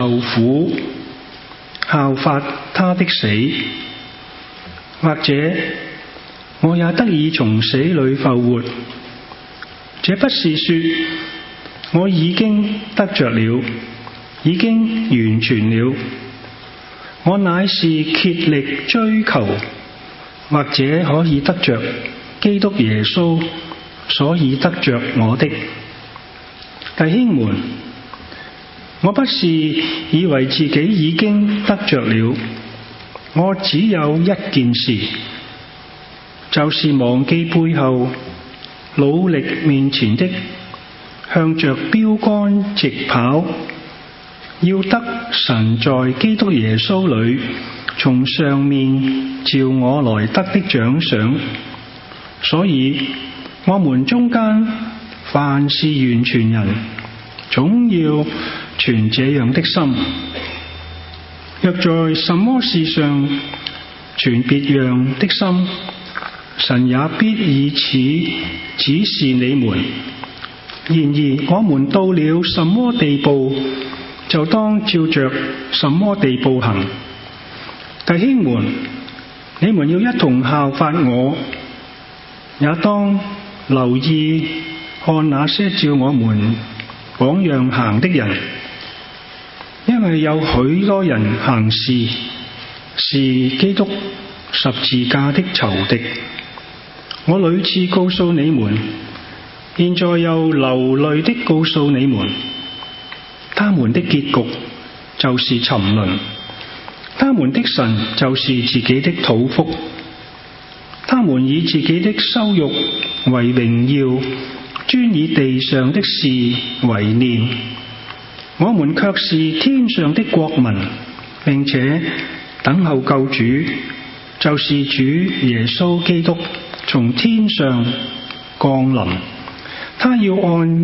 受苦，效法他的死，或者我也得以從死裏復活。這不是說我已經得着了，已經完全了，我乃是竭力追求，或者可以得着基督耶穌，所以得着我的。弟兄們，我不是以為自己已經得着了，我只有一件事，就是忘記背後，努力面前的，向着標竿直跑，要得神在基督耶穌裏從上面召我來得的獎賞。所以我們中間凡是完全人，總要存這樣的心。若在什麼事上存別樣的心，神也必以此指示你們。然而我們到了什麼地步，就當照着什麼地步行。弟兄們，你們要一同效法我，也當留意看那些照我們榜樣行的人，因為有許多人行事是基督十字架的仇敵。我屢次告訴你們，現在又流淚的告訴你們，他們的結局就是沉淪，他們的神就是自己的肚腹，他們以自己的羞辱為榮耀，專以地上的事為念。我們卻是天上的國民，並且等候救主，就是主耶穌基督從天上降臨。他要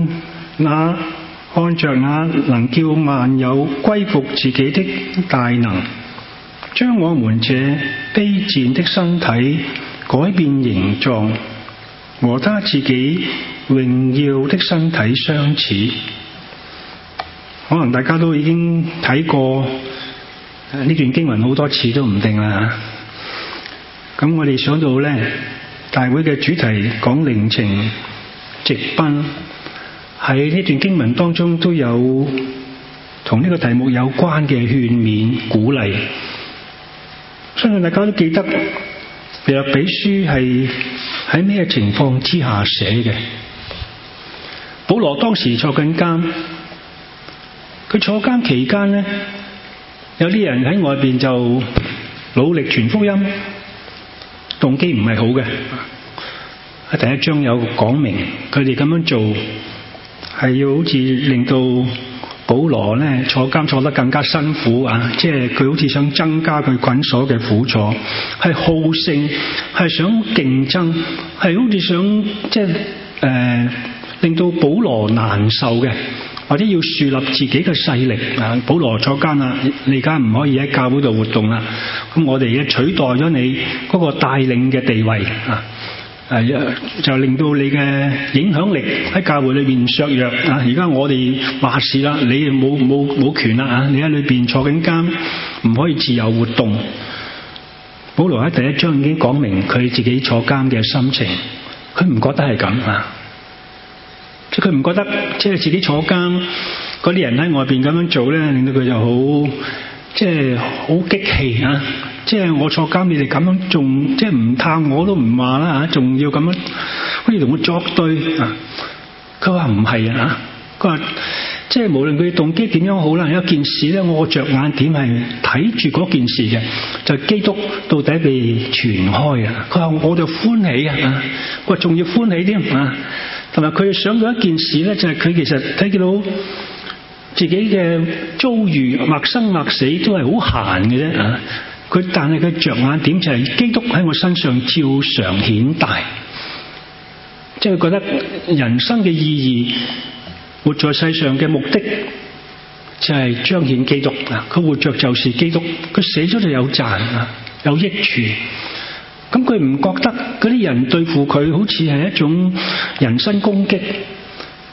按着那能叫萬有歸服自己的大能，將我們這卑賤的身體改變形狀，和他自己榮耀的身體相似。可能大家都已經睇過呢段經文好多次都唔定啦。咁我哋想到呢，大會嘅主題講靈情直奔，喺呢段經文當中都有同呢個題目有關嘅勸勉鼓勵。相信大家都記得腓立比書係喺咩情況之下寫嘅。保羅當時坐緊監，佢坐監期間呢，有啲人喺外邊就努力傳福音，動機唔係好嘅。喺第一章有講明，佢哋咁樣做係要好似令到保羅呢坐監坐得更加辛苦啊！即係佢好似想增加佢捆鎖嘅苦楚，係好勝，係想競爭，係好似想即係令到保羅難受嘅，或者要樹立自己嘅勢力啊！保羅坐監啦，你而家唔可以喺教會度活動啦，咁我哋而家取代咗你嗰個帶領嘅地位啊！就令到你嘅影響力喺教會裏邊削弱啊！而家我哋話事啦，你冇權啦啊！你喺裏邊坐緊監，唔可以自由活動。保羅喺第一章已經講明佢自己坐監嘅心情，佢唔覺得係咁啊！即係佢唔覺得即係自己坐監嗰啲人喺外邊咁樣做咧，令到佢就好即係好激氣啊！即係我坐監，你哋咁樣仲即係唔探我都唔話啦嚇，仲要咁樣好似同我作對啊！佢話唔係啊，佢話即係無論佢動機點樣好啦，有一件事咧，我着眼點係睇住嗰件事嘅，就係基督到底被傳開啊！佢話我就歡喜啊！佢話仲要歡喜添啊！同埋佢想到一件事咧，就係佢其實睇見到自己嘅遭遇，或生或死都係好閒嘅啫啊！但係佢着眼點就係基督喺我身上照常顯大，即係覺得人生嘅意義，活在世上嘅目的就係彰顯基督啊！佢活着就是基督，佢死咗就有賺啊，有益處。咁佢唔覺得嗰啲人對付佢好似係一種人身攻擊，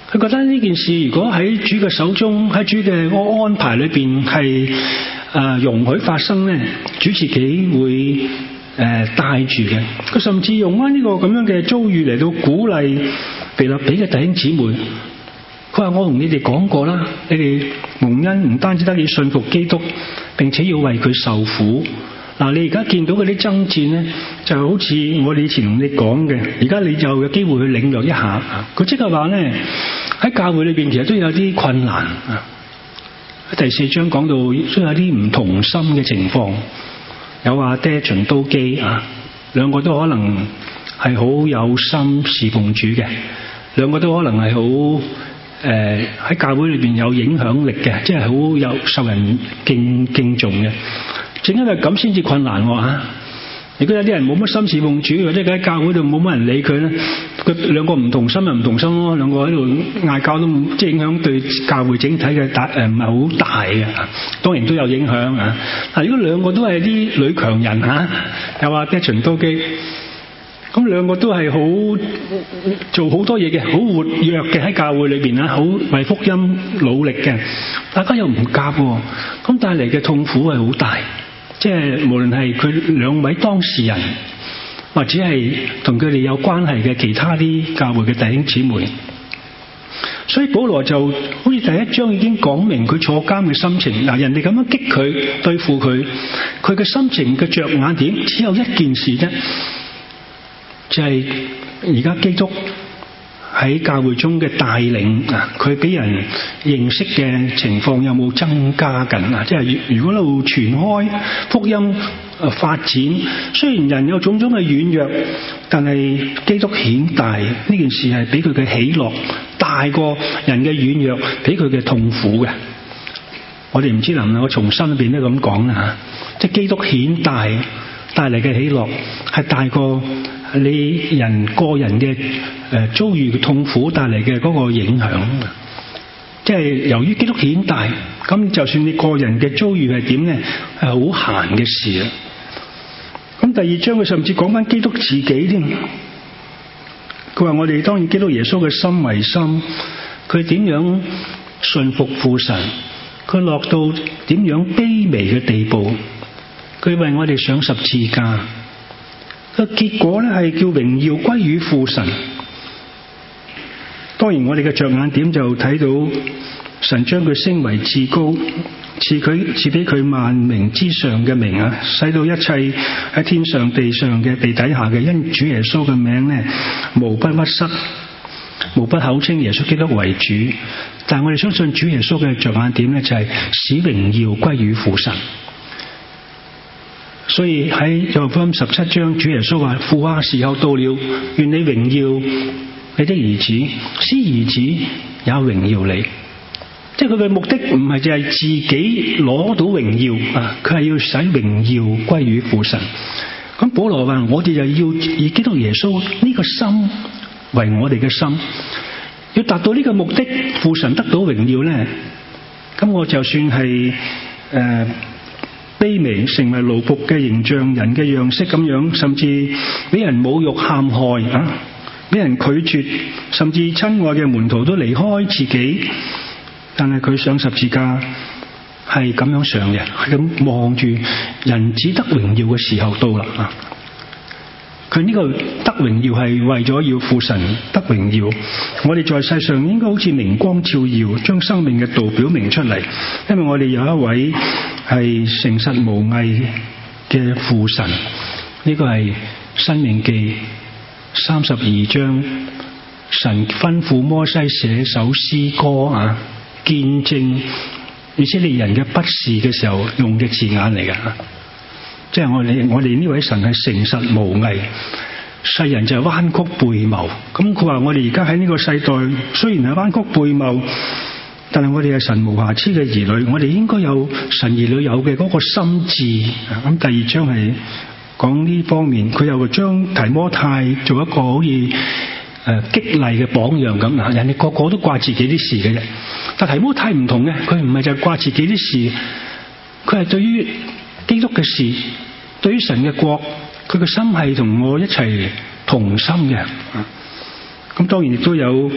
佢覺得呢件事如果喺主嘅手中，喺主嘅安排裏邊係容許發生咧，主自己會帶住嘅。佢甚至用翻呢個咁樣嘅遭遇嚟到鼓勵腓立比嘅弟兄姊妹。佢話：我同你哋講過啦，你哋蒙恩唔單止得以信服基督，並且要為佢受苦。嗱，你而家見到嗰啲爭戰咧，就好似我哋以前同你講嘅，而家你就有機會去領略一下。佢即係話咧，喺教會裏邊其實都有啲困難啊。喺第4章講到都有啲唔同心嘅情況，有話爹循都基啊，兩個都可能係好有心侍奉主嘅，兩個都可能係好喺教會裏邊有影響力嘅，即係好有受人敬重嘅。正因為咁先至困難喎。如果有啲人冇乜心侍奉主，或者喺教會度冇乜人理佢咧，佢兩個唔同心就唔同心咯，兩個喺度嗌交都即係影響對教會整體嘅唔係好大嘅。當然都有影響啊。但如果兩個都係啲女強人又話爹循都基，咁兩個都係好做好多嘢嘅，好活躍嘅喺教會裏邊好為福音努力嘅，大家又唔夾喎，咁帶嚟嘅痛苦係好大。即係無論係佢兩位當事人，或者係同佢哋有關係嘅其他啲教會嘅弟兄姊妹，所以保羅就好似第1章已經講明佢坐監嘅心情。嗱，人哋咁樣激佢對付佢，佢嘅心情嘅着眼點只有一件事啫，就係而家基督喺教會中嘅帶領佢俾人認識嘅情況有冇增加緊啊？即係如果一路傳開福音發展，雖然人有種種嘅軟弱，但係基督顯大呢件事係俾佢嘅喜樂大過人嘅軟弱，俾佢嘅痛苦嘅。我哋唔知能唔能夠從心裏邊都咁講啦，即係基督顯大帶嚟嘅喜樂係大過你人個人嘅遭遇嘅痛苦帶嚟嘅嗰個影響。即係由於基督顯大，咁就算你個人嘅遭遇係點咧，係好閒嘅事啦。咁第2章佢甚至講翻基督自己添。佢話我哋當然基督耶穌嘅心為心，佢點樣順服父神，佢落到點樣卑微嘅地步，佢為我哋上十字架。個結果咧係叫榮耀歸於父神。當然我哋嘅着眼點就睇到神將佢升為至高，賜俾佢萬名之上嘅名啊，使到一切喺天上地上嘅地底下嘅因主耶穌嘅名咧，無不屈膝，無不口稱耶穌基督為主。但係我哋相信主耶穌嘅着眼點咧就係使榮耀歸於父神。所以喺約翰福音17章，主耶穌話：父啊，時候到了，願你榮耀你的兒子，使兒子也榮耀你。即係佢嘅目的唔係淨係自己攞到榮耀啊，佢係要使榮耀歸於父神。咁保羅話：我哋就要以基督耶穌呢個心為我哋嘅心，要達到呢個目的，父神得到榮耀咧。咁我就算係卑微，成為奴僕嘅形象，人嘅樣式咁樣，甚至俾人侮辱陷害啊，俾人拒絕，甚至親愛嘅門徒都離開自己，但係佢上十字架係咁樣上嘅，係咁望住人子得榮耀嘅時候到啦啊！佢呢個得榮耀係為咗要父神得榮耀，我哋在世上應該好似明光照耀，將生命嘅道表明出嚟，因為我哋有一位係誠實無偽嘅父神。呢個係申命記32章，神吩咐摩西寫首詩歌啊，見證以色列人嘅不是嘅時候用嘅字眼嚟嘅。即係我哋呢位神係誠實無偽，世人就係彎曲背謀。咁佢話我哋而家喺呢個世代雖然係彎曲背謀，但係我哋係神無瑕疵嘅兒女，我哋應該有神兒女有嘅嗰個心志。咁第2章係講呢方面，佢又將提摩太做一個好似激勵嘅榜樣咁啊！人哋個個都掛自己啲事嘅啫，但提摩太唔同嘅，佢唔係就係掛自己啲事，佢係對於基督嘅事，對於神嘅國，佢嘅心係同我一齊同心嘅。咁當然亦都有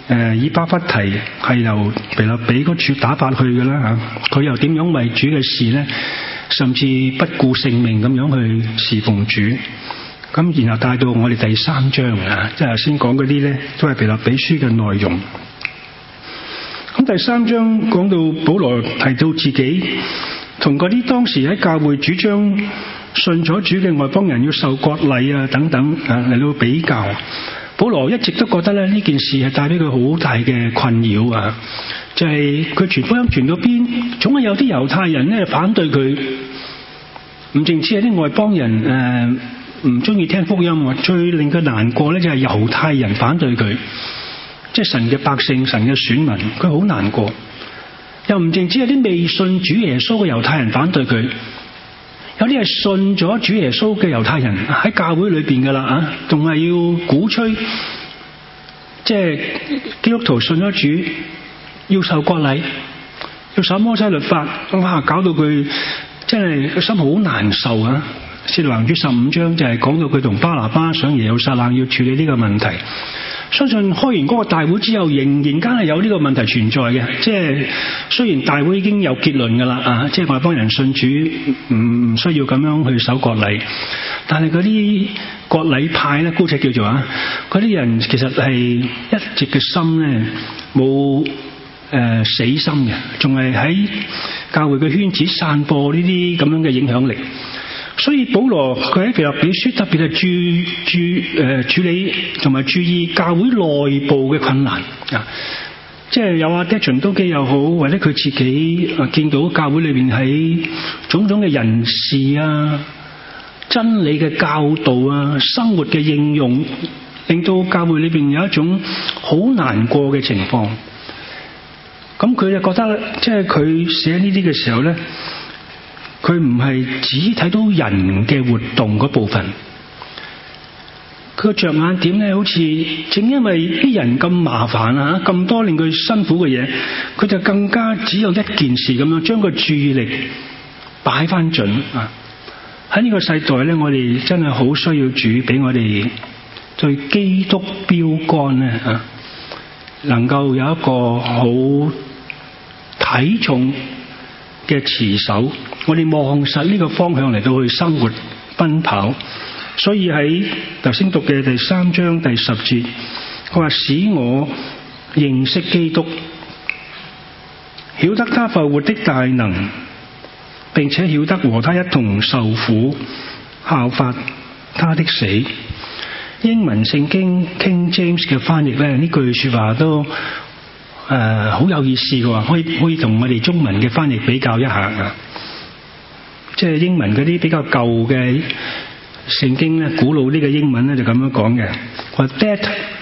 以巴弗提係由腓立比嗰處打發去嘅啦嚇，佢又點樣為主嘅事呢？甚至不顧性命咁樣去侍奉主。咁然後帶到我哋第3章啊，即係頭先講嗰啲咧，都係腓立比書嘅內容。咁第3章講到保羅提到自己同嗰啲當時喺教會主張信咗主嘅外邦人要受割禮啊等等啊嚟到比較。保羅一直都覺得咧呢件事係帶俾佢好大嘅困擾啊，就係佢傳福音傳到邊，總係有啲猶太人咧反對佢，唔淨止係啲外邦人唔中意聽福音，最令佢難過咧就係猶太人反對佢，即係神嘅百姓、神嘅選民，佢好難過。又唔淨止係啲未信主耶穌嘅猶太人反對佢，有啲係信咗主耶穌嘅猶太人喺教會裏邊噶啦啊，仲係要鼓吹，即係基督徒信咗主要受割禮，要守摩西律法，哇！搞到佢真係心好難受啊！《使徒行傳》15章就係講到佢同巴拿巴上耶路撒冷要處理呢個問題。相信開完嗰個大會之後，仍然間係有呢個問題存在嘅。即係雖然大會已經有結論㗎啦啊，即係外邦人信主唔需要咁樣去守割禮，但係嗰啲割禮派咧，姑且叫做啊，嗰啲人其實係一直嘅心咧冇死心嘅，仲係喺教會嘅圈子散播呢啲咁樣嘅影響力。所以保羅佢喺腓立比書特別係處理同埋注意教會內部嘅困難啊，即係有阿德循都基又好，或者佢自己見到教會裏邊喺種種嘅人事啊、真理嘅教導啊、生活嘅應用，令到教會裏邊有一種好難過嘅情況。咁佢就覺得即係佢寫呢啲嘅時候咧，佢唔係只睇到人嘅活動嗰部分，佢個着眼點咧，好似正因為啲人咁麻煩啊，咁多令佢辛苦嘅嘢，佢就更加只有一件事咁樣，將個注意力擺翻準啊！喺呢個世代咧，我哋真係好需要主俾我哋對基督標竿咧啊，能夠有一個好體重嘅持守，我哋望實呢個方向嚟到去生活奔跑。所以喺頭先讀嘅第3章第10節，佢話使我認識基督，曉得他復活的大能，並且曉得和他一同受苦，效法他的死。英文聖經 King James 嘅翻譯咧，呢句說話都好有意思嘅，可以同我哋中文嘅翻譯比較一下啊！即係英文嗰啲比較舊嘅聖經咧，古老啲嘅英文咧就咁樣講嘅，話 That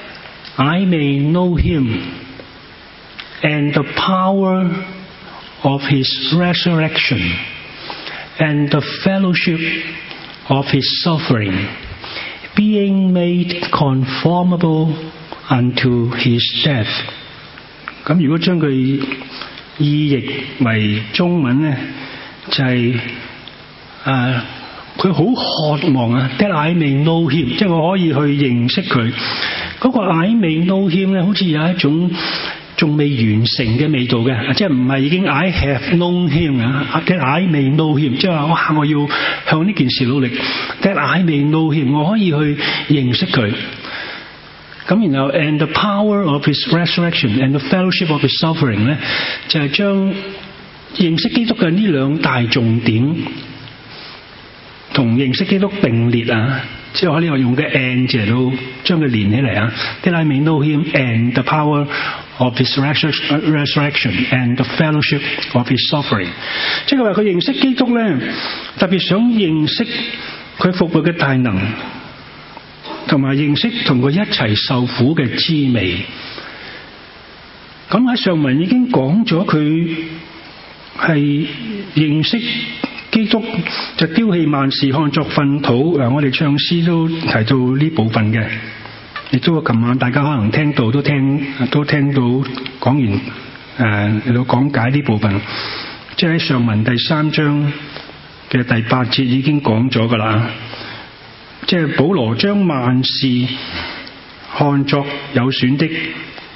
I may know him and the power of his resurrection and the fellowship of his suffering, being made conformable unto his death。咁如果將佢意譯為中文咧，就係佢好渴望啊 ，that I may know him， 即係我可以去認識佢。嗰個 I may know him 咧，好似有一種仲未完成嘅味道嘅，即係唔係已經 I have known him 啊 ，that I may know him， 即係話哇，我要向呢件事努力 ，that I may know him， 我可以去認識佢。咁然後 and the power of his resurrection and the fellowship of his suffering 咧，就係將認識基督嘅呢兩大重點同認識基督並列啊，即係我呢個用嘅 and 字嚟到將佢連起嚟啊。That I may know him and the power of his resurrection and the fellowship of his suffering， 即係話佢認識基督咧，特別想認識佢復活嘅大能，同埋認識同佢一齊受苦嘅滋味。咁喺上文已經講咗佢係認識基督就丟棄萬事看作糞土。我哋唱詩都提到呢部分嘅，亦都琴晚大家可能聽到都聽到講完嚟到講解呢部分，即係喺上文第3章嘅第8節已經講咗噶啦。即係保羅將萬事看作有損的，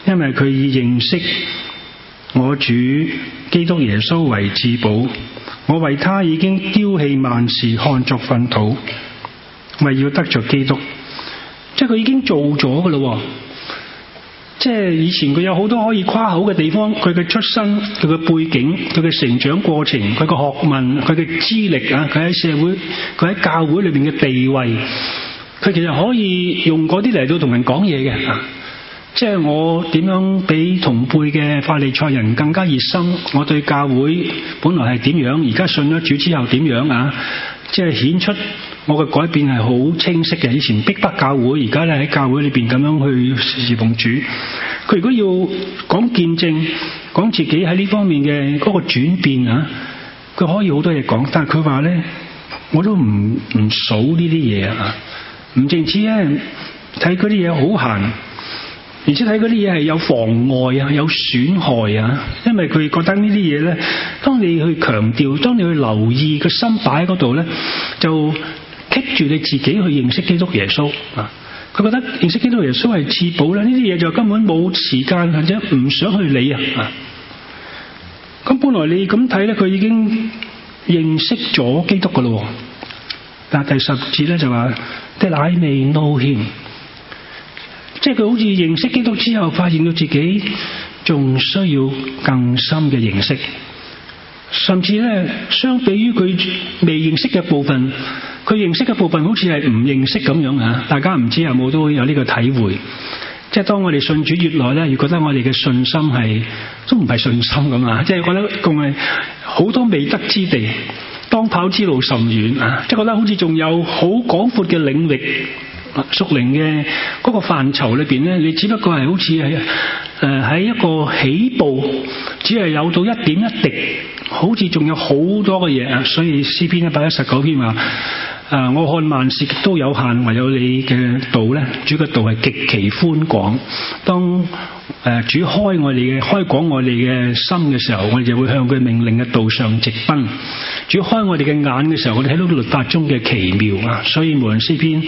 因為佢以認識我主基督耶穌為至寶。我為他已經丟棄萬事，看作糞土，為要得着基督。即係佢已經做咗噶咯。即係以前佢有好多可以誇口嘅地方，佢嘅出身、佢嘅背景、佢嘅成長過程、佢嘅學問、佢嘅資歷啊，佢喺社會、佢喺教會裏邊嘅地位，佢其實可以用嗰啲嚟到同人講嘢嘅。即係我點樣比同輩嘅法利賽人更加熱心？我對教會本來係點樣，而家信咗主之後點樣啊？即係顯出我嘅改變係好清晰嘅。以前逼迫教會，而家咧喺教會裏邊咁樣去侍奉主。佢如果要講見證，講自己喺呢方面嘅嗰個轉變啊，佢可以好多嘢講，但係佢話咧，我都唔數呢啲嘢啊，唔淨止咧睇嗰啲嘢好閒。而且睇嗰啲嘢係有妨礙啊，有損害啊，因為佢覺得呢啲嘢咧，當你去強調，當你去留意個心擺喺嗰度咧，就棘住你自己去認識基督耶穌啊。佢覺得認識基督耶穌係至寶啦，呢啲嘢就根本冇時間或者唔想去理啊。咁本來你咁睇咧，佢已經認識咗基督噶咯。但係第10節咧就話 That I may know him。即係佢好似認識基督之後，發現到自己仲需要更深嘅認識，甚至咧相比於佢未認識嘅部分，佢認識嘅部分好似係唔認識咁樣啊！大家唔知有冇都有呢個體會？即係當我哋信主越耐咧，越覺得我哋嘅信心係都唔係信心咁啊！即係覺得仲係好多未得之地，當跑之路甚遠啊！即係覺得好似仲有好廣闊嘅領域。屬靈嘅嗰個範疇裏邊咧，你只不過係好似係喺一個起步，只係有到一點一滴，好似仲有好多嘅嘢啊！所以詩篇119篇話：我看萬事都有限，唯有你嘅道咧，主嘅道係極其寬廣。當主開廣我哋嘅心嘅時候，我哋就會向佢命令嘅道上直奔。主開我哋嘅眼嘅時候，我哋睇到律法中嘅奇妙啊！所以無論詩篇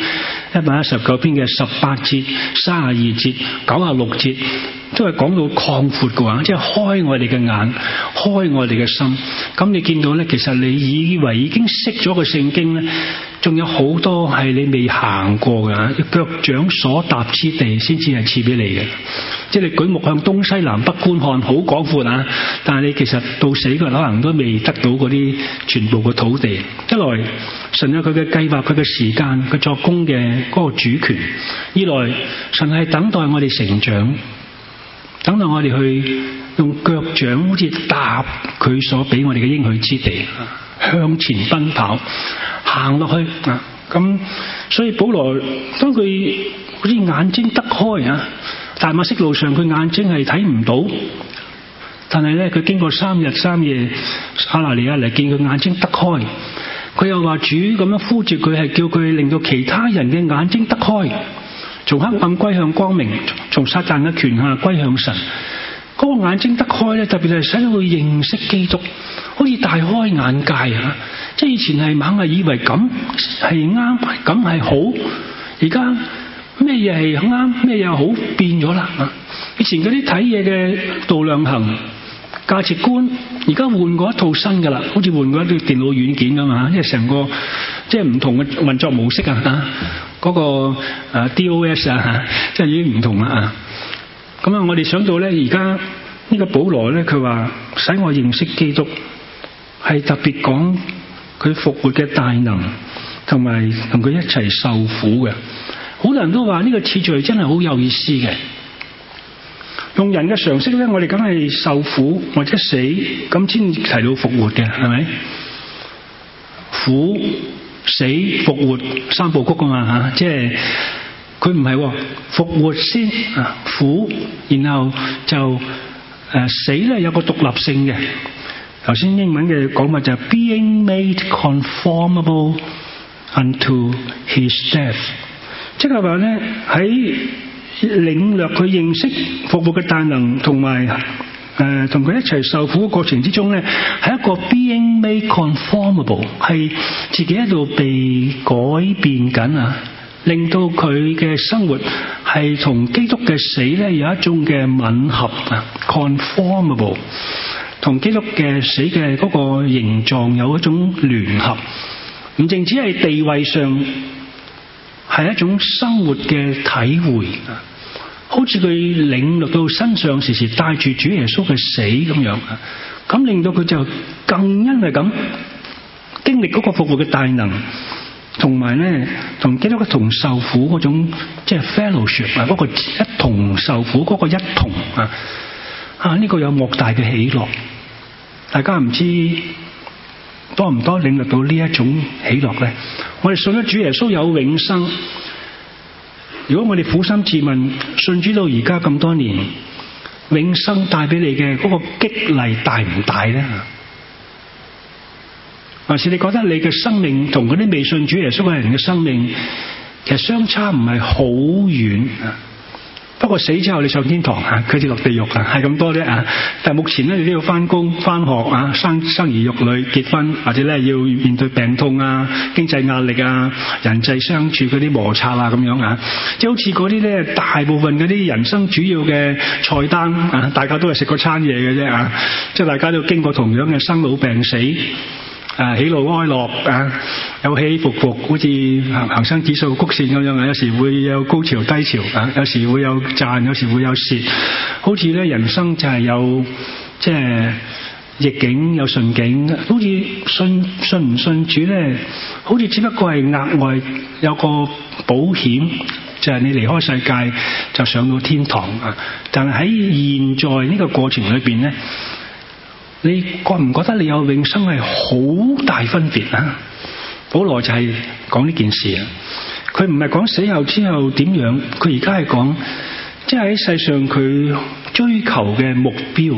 119篇嘅18節、32節、96節，都係講到擴闊嘅話，即係開我哋嘅眼，開我哋嘅心。咁你見到咧，其實你以為已經識咗個聖經咧，仲有好多係你未行過嘅，腳掌所踏之地先至係賜俾你嘅。即係你舉目向東西南北觀看，好廣闊啊！但係你其實到死嘅可能都未得到嗰啲全部嘅土地。一來神有佢嘅計劃，佢嘅時間，佢作工嘅嗰個主權；二來神係等待我哋成長，等待我哋去用腳掌好似踏佢所俾我哋嘅應許之地，向前奔跑，行落去啊！咁所以保羅當佢好似眼睛得開啊！大馬色路上佢眼睛係睇唔到，但係咧佢經過3日3夜，亞拿尼亞嚟見佢眼睛得開，佢又話主咁樣呼住佢，係叫佢令到其他人嘅眼睛得開，從黑暗歸向光明，從撒旦嘅權下歸向神。嗰個眼睛得開咧，特別係使到佢認識基督，好似大開眼界啊！即係以前係猛係以為咁係啱，咁係好，而家咩嘢係啱，咩嘢係好，變咗啦！以前嗰啲睇嘢嘅度量衡、價值觀，而家換過一套新噶啦，好似換過一套電腦軟件咁嘛，因為成個即係唔同嘅運作模式啊，嗰個DOS 啊，即係已經唔同啦。咁啊，我哋想到咧，而家呢個保羅咧，佢話使我認識基督，係特別講佢復活嘅大能，同埋同佢一齊受苦嘅。好多人都話呢個次序真係好有意思嘅。用人嘅常識咧，我哋梗係受苦或者死咁先提到復活嘅，係咪？苦、死、復活三部曲噶嘛吓，即係佢唔係復活先啊，苦，然後就死咧有個獨立性嘅。頭先英文嘅講法就係 being made conformable unto his death。即係話咧，喺領略佢認識復活嘅大能，同埋同佢一齊受苦嘅過程之中咧，係一個 being made conformable， 係自己喺度被改變緊啊，令到佢嘅生活係同基督嘅死咧有一種嘅吻合啊 ，conformable， 同基督嘅死嘅嗰個形狀有一種聯合，唔淨止係地位上，係一種生活嘅體會啊，好似佢領略到身上時時帶住主耶穌嘅死咁樣啊，咁令到佢就更因為咁經歷嗰個復活嘅大能。同埋咧，同基督嘅同受苦嗰種即係 fellowship 啊，嗰個一同受苦嗰個一同呢個有莫大嘅喜樂。大家唔知多唔多領略到呢一種喜樂咧？我哋信咗主耶穌有永生。如果我哋苦心自問，信主到而家咁多年，永生帶俾你嘅嗰個激勵大唔大咧？還是你覺得你嘅生命同嗰啲未信主耶穌嘅人嘅生命其實相差唔係好遠啊？不過死之後你上天堂啊，佢哋落地獄啊，係咁多啫啊！但係目前咧，你都要翻工、翻學啊，生兒育女、結婚，或者咧要面對病痛啊、經濟壓力啊、人際相處嗰啲摩擦啊咁樣啊，即係好似嗰啲咧，大部分嗰啲人生主要嘅菜單啊，大家都係食嗰餐嘢嘅啫啊！即係大家都經過同樣嘅生老病死。喜怒哀樂啊，有起伏伏，好似恒生指數曲線咁樣啊，有時會有高潮低潮啊，有時會有賺，有時會有蝕，好似咧人生就係有即係逆境有順境，好似信唔信主咧，好似只不過係額外有個保險，就係你離開世界就上到天堂啊！但係喺現在呢個過程裏邊咧，你覺唔覺得你有永生係好大分別啊？保羅就係講呢件事啊，佢唔係講死後之後點樣，佢而家係講即係喺世上佢追求嘅目標。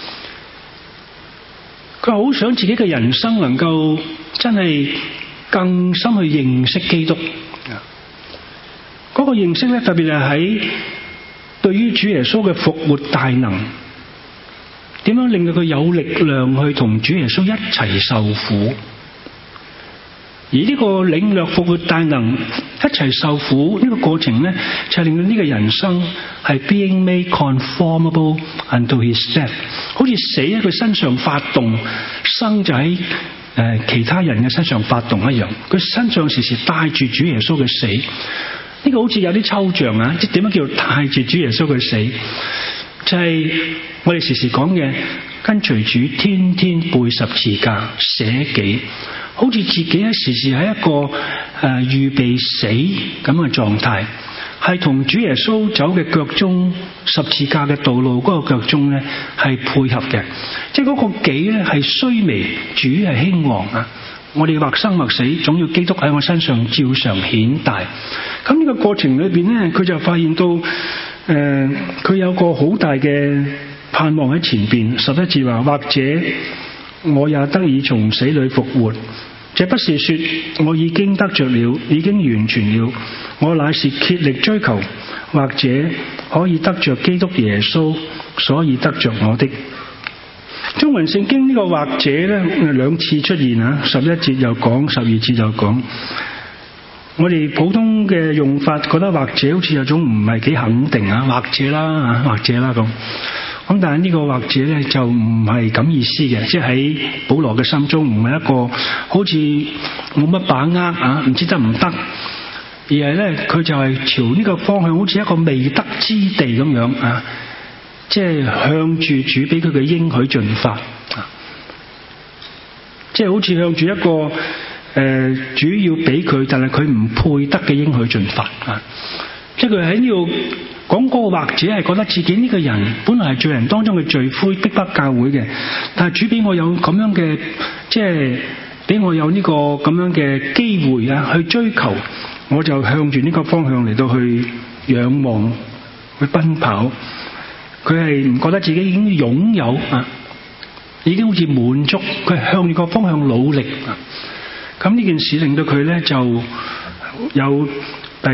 佢好想自己嘅人生能夠真係更深去認識基督。嗰個認識咧，特別係喺對於主耶穌嘅復活大能。點樣令到佢有力量去同主耶穌一齊受苦？而呢個領略復活大能一齊受苦呢個過程咧，就係令到呢個人生係 being made conformable unto his death， 好似死喺佢身上發動，生就喺其他人嘅身上發動一樣。佢身上時時帶住主耶穌嘅死，呢個好似有啲抽象啊！即係點樣叫帶住主耶穌嘅死？就係我哋時時講嘅跟隨主，天天背十字架捨己，好似自己喺時時喺一個預備死咁嘅狀態，係同主耶穌走嘅腳蹤十字架嘅道路嗰個腳蹤咧係配合嘅，即係嗰個己咧係衰微，主係興旺啊！我哋或生或死，總要基督喺我身上照常顯大。咁呢個過程裏邊咧，佢就發現到佢有個好大嘅盼望喺前邊。11節話，或者我也得以從死裏復活，這不是說我已經得着了，已經完全了，我乃是竭力追求，或者可以得着基督耶穌，所以得着我的。中文聖經呢個或者咧兩次出現啊，11節又講，12節又講。我哋普通嘅用法覺得或者好似有種唔係幾肯定啊，或者啦咁。咁但係呢個或者咧就唔係咁意思嘅，即係喺保羅嘅心中唔係一個好似冇乜把握啊，唔知得唔得，而係咧佢就係朝呢個方向，好似一個未得之地咁樣啊，即係向住主俾佢嘅應許進發啊，即係好似向住一個主要俾佢，但係佢唔配得嘅應許進發啊！即係佢喺呢度講嗰個或者係覺得自己呢個人本來係罪人當中嘅罪魁，逼迫教會嘅，但係主俾我有咁樣嘅，即係俾我有呢個咁樣嘅機會啊，去追求，我就向住呢個方向嚟到去仰望，去奔跑。佢係唔覺得自己已經擁有啊，已經好似滿足，佢係向住個方向努力啊！咁呢件事令到佢咧就有第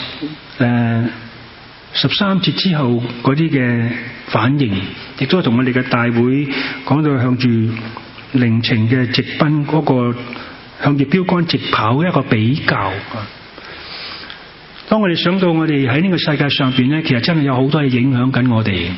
13節之後嗰啲嘅反應，亦都係同我哋嘅大會講到向住靈情嘅直奔嗰個向住標杆直跑一個比較啊！ 當我哋想到我哋喺呢個世界上邊咧，其實真係有好多嘢影響緊我哋。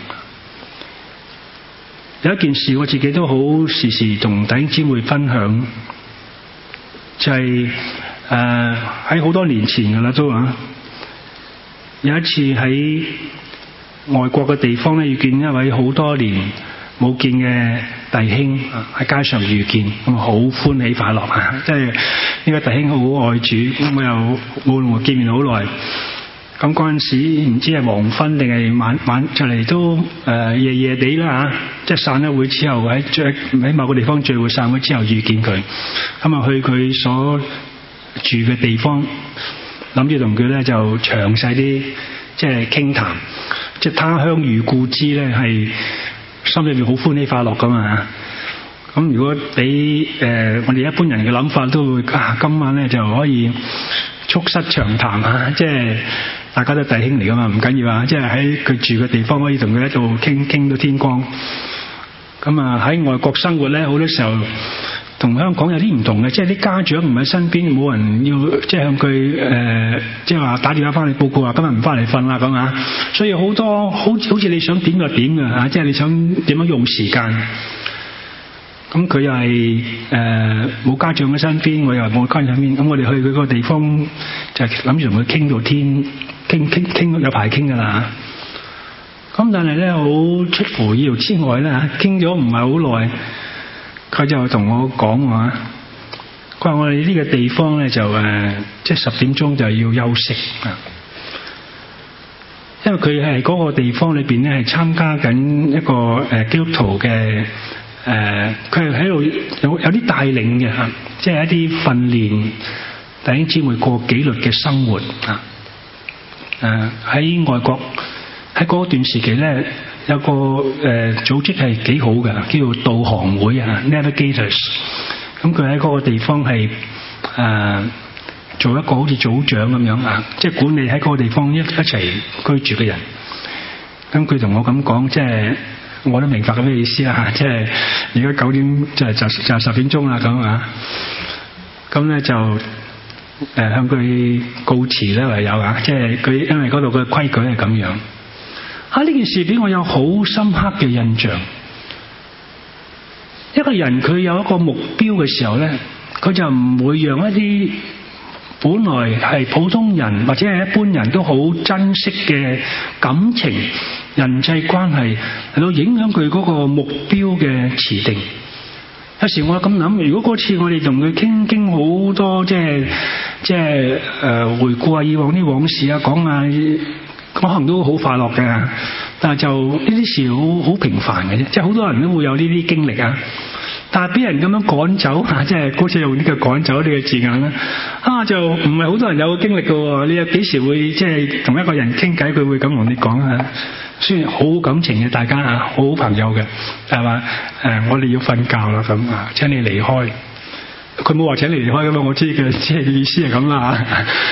有一件事我自己都好時時同弟兄姊妹分享，就係喺好多年前噶啦都啊，有一次喺外國嘅地方咧，遇見一位好多年冇見嘅弟兄喺街上遇見，咁好歡喜快樂啊！即係呢個弟兄好愛主，咁我又冇同佢見面好耐。咁嗰陣時唔知係黃昏定係晚就嚟都夜夜地啦嚇，即係散咗會之後喺某個地方聚會散會之後遇見佢，咁啊去佢所住嘅地方，諗住同佢咧就詳細啲即係傾談，即係他鄉遇故知咧，係心裏面好歡喜快樂噶嘛。咁如果俾我哋一般人嘅諗法，都會今晚咧就可以促膝長談啊！即係大家都弟兄嚟噶嘛，唔緊要啊！即係喺佢住嘅地方可以同佢喺度傾到天光。咁啊喺外國生活咧，好多時候同香港有啲唔同嘅，即係啲家長唔喺身邊，冇人要即係向佢即係話打電話翻嚟報告話今日唔翻嚟瞓啦咁啊！所以好多好似你想點就點嘅嚇，即係你想點樣用時間。咁佢又係冇家長喺身邊，我又冇家長喺身邊。咁我哋去佢個地方就諗住同佢傾到天，傾有排傾噶啦。咁但係咧好出乎意料之外咧，傾咗唔係好耐，佢就同我講話，佢話我哋呢個地方咧就即係10點鐘就要休息啊。因為佢係嗰個地方裏邊咧係參加緊一個基督徒嘅。佢係喺度有啲帶領嘅嚇，即係一啲訓練弟兄姊妹過紀律嘅生活啊。喺外國喺嗰段時期咧，有個組織係幾好嘅，叫做導航會啊 ，Navigators。咁佢喺嗰個地方係做一個好似組長咁樣啊，即係管理喺嗰個地方一齊居住嘅人。咁佢同我咁講，即係。我都明白咁嘅意思啦，即係而家9點就10點鐘啦咁啊，咁咧就向佢告辭咧唯有啊，即係佢因為嗰度嘅規矩係咁樣。呢件事俾我有好深刻嘅印象。一個人佢有一個目標嘅時候咧，佢就唔會讓一啲本來係普通人或者係一般人都好珍惜嘅感情、人際關係嚟到影響佢嗰個目標嘅持定。有時我咁諗，如果嗰次我哋同佢傾好多，即係回顧下以往啲往事啊，講下可能都好快樂嘅，但係就呢啲事好平凡嘅啫，即係好多人都會有呢啲經歷啊。但係俾人咁樣趕走嚇，即係嗰次用呢個趕走呢個字眼啦，就唔係好多人有經歷嘅喎。你有幾時會即係同一個人傾偈，佢會咁同你講啊？雖然好感情嘅大家啊，好朋友嘅，係嘛？我哋要瞓覺啦咁啊，請你離開。佢冇話請你離開㗎嘛，我知嘅，即係意思係咁啦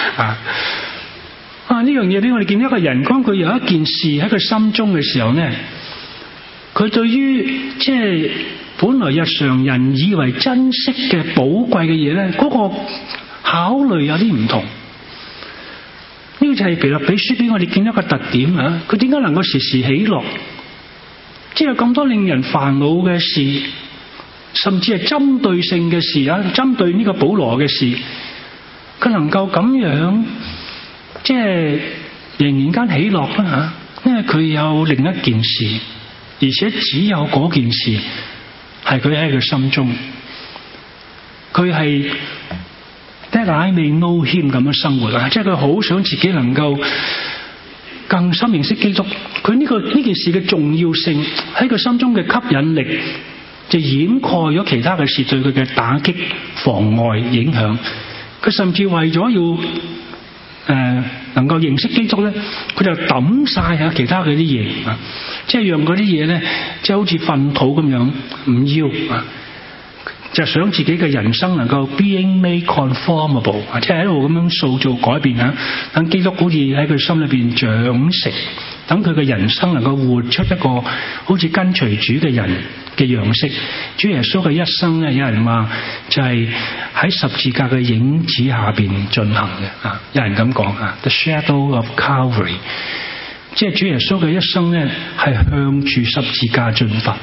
呢樣嘢俾我哋見到一個人，當佢有一件事喺佢心中嘅時候咧，佢對於即係本來日常人以為珍惜嘅寶貴嘅嘢咧，嗰個考慮有啲唔同。呢個就係腓立比書俾我哋見到一個特點啊！佢點解能夠時時喜樂？即係有咁多令人煩惱嘅事，甚至係針對性嘅事啊！針對呢個保羅嘅事，佢能夠咁樣即係仍然間喜樂啦嚇，因為佢有另一件事，而且只有嗰件事係佢喺佢心中，佢係That I may know him咁樣生活啊！即係佢好想自己能夠更深認識基督。佢呢件事嘅重要性喺佢心中嘅吸引力，就掩蓋咗其他嘅事對佢嘅打擊、妨礙、影響。佢甚至為咗要能夠認識基督咧，佢就抌晒下其他嘅啲嘢啊！即係讓嗰啲嘢咧，即係好似糞土咁樣唔要啊！就想自己嘅人生能夠 being made conformable， 即係喺度咁樣塑造改變啊！等基督好似喺佢心裏邊長成， 等佢嘅人生能夠活出一個好似跟隨主嘅人嘅樣式。主耶穌嘅一生咧，有人話就係喺十字架嘅影子下邊進行嘅啊，有人咁講啊 ，The shadow of Calvary， 即係主耶穌嘅一生咧係向住十字架進發。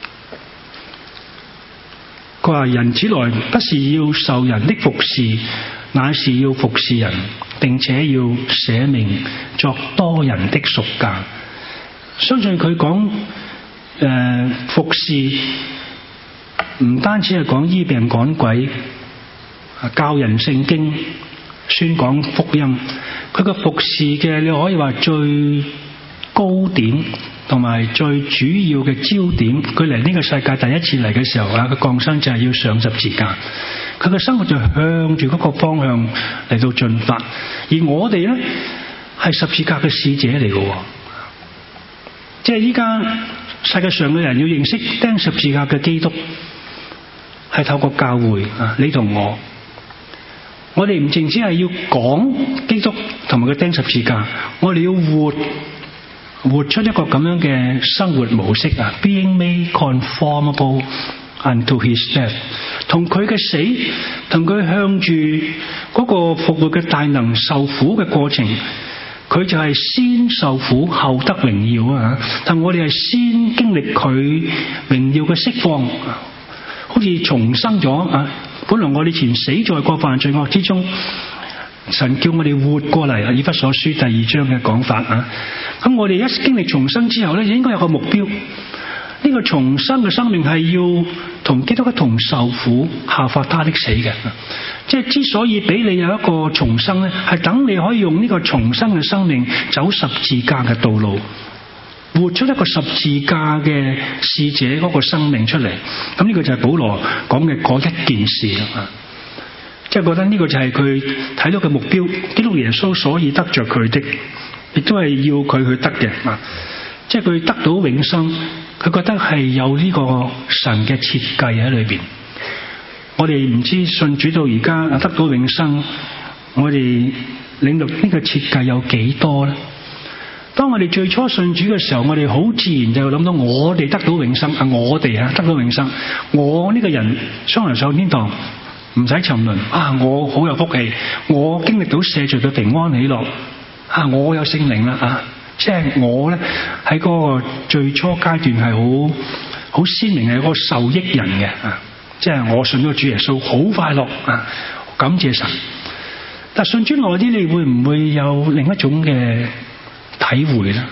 佢話人子來不是要受人的服侍，乃是要服侍人，並且要捨命作多人的贖價。相信佢講服侍唔單止係講醫病趕鬼、教人聖經、宣講福音，佢個服侍嘅你可以話最高點同埋最主要嘅焦點，佢嚟呢個世界第一次嚟嘅時候啊，佢降生就係要上十字架，佢嘅生活就向住嗰個方向嚟到進發。而我哋咧係十字架嘅使者嚟嘅，即係依家世界上嘅人要認識釘十字架嘅基督，係透過教會啊，你同我哋唔淨止係要講基督同埋佢釘十字架，我哋要活出一個咁樣嘅生活模式啊 ，being made conformable unto his death， 同佢嘅死，同佢向住嗰個復活嘅大能受苦嘅過程，佢就係先受苦後得榮耀啊！但我哋係先經歷佢榮耀嘅釋放，好似重生咗啊！本來我哋前死在過犯罪惡之中。神叫我哋活過嚟，以弗所書第2章嘅講法啊。咁我哋一經歷重生之後咧，應該有個目標。呢個重生嘅生命係要同基督一同受苦，效法他的死嘅。即係之所以俾你有一個重生咧，係等你可以用呢個重生嘅生命走十字架嘅道路，活出一個十字架嘅使者嗰個生命出嚟。咁呢個就係保羅講嘅嗰一件事啦。即係覺得呢個就係佢睇到嘅目標，基督耶穌所以得着佢的，亦都係要佢去得嘅。即係佢得到永生，佢覺得係有呢個神嘅設計喺裏邊。我哋唔知信主到而家得到永生，我哋領略呢個設計有幾多咧？當我哋最初信主嘅時候，我哋好自然就諗到我哋得到永生啊！我哋得到永生，我呢個人將來上天堂。唔使沉淪啊！我好有福氣，我經歷到赦罪嘅平安喜樂啊！我有聖靈啦啊！即係我咧喺嗰個最初階段係好鮮明係嗰個受益人嘅啊！即係我信咗主耶穌，好快樂啊！感謝神。但信主耐啲，你會唔會有另一種嘅體會咧？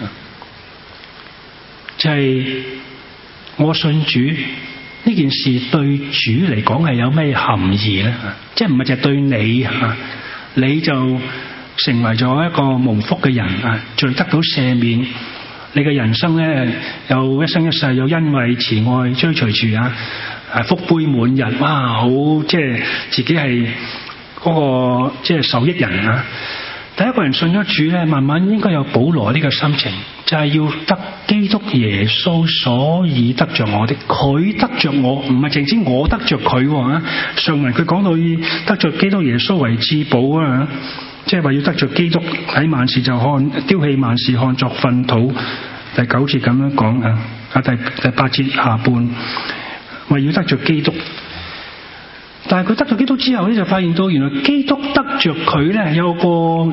就係我信主。呢件事對主嚟講係有咩含義咧？即係唔係就係對你啊？你就成為咗一個蒙福嘅人啊，罪得到赦免，你嘅人生咧有一生一世有恩惠慈愛追隨住啊，福杯滿溢，哇！好即係自己係嗰個即係受益人啊！第一個人信咗主咧，慢慢應該有保羅呢個心情，就係要得基督耶穌，所以得着我的，佢得着我，唔係淨止我得着佢啊！上文佢講到以得着基督耶穌為至寶啊，即係話要得着基督，睇萬事就看丟棄萬事看作糞土。第9節咁樣講啊，第8節下半話要得着基督。但係佢得咗基督之後咧，就發現到原來基督得着佢咧有個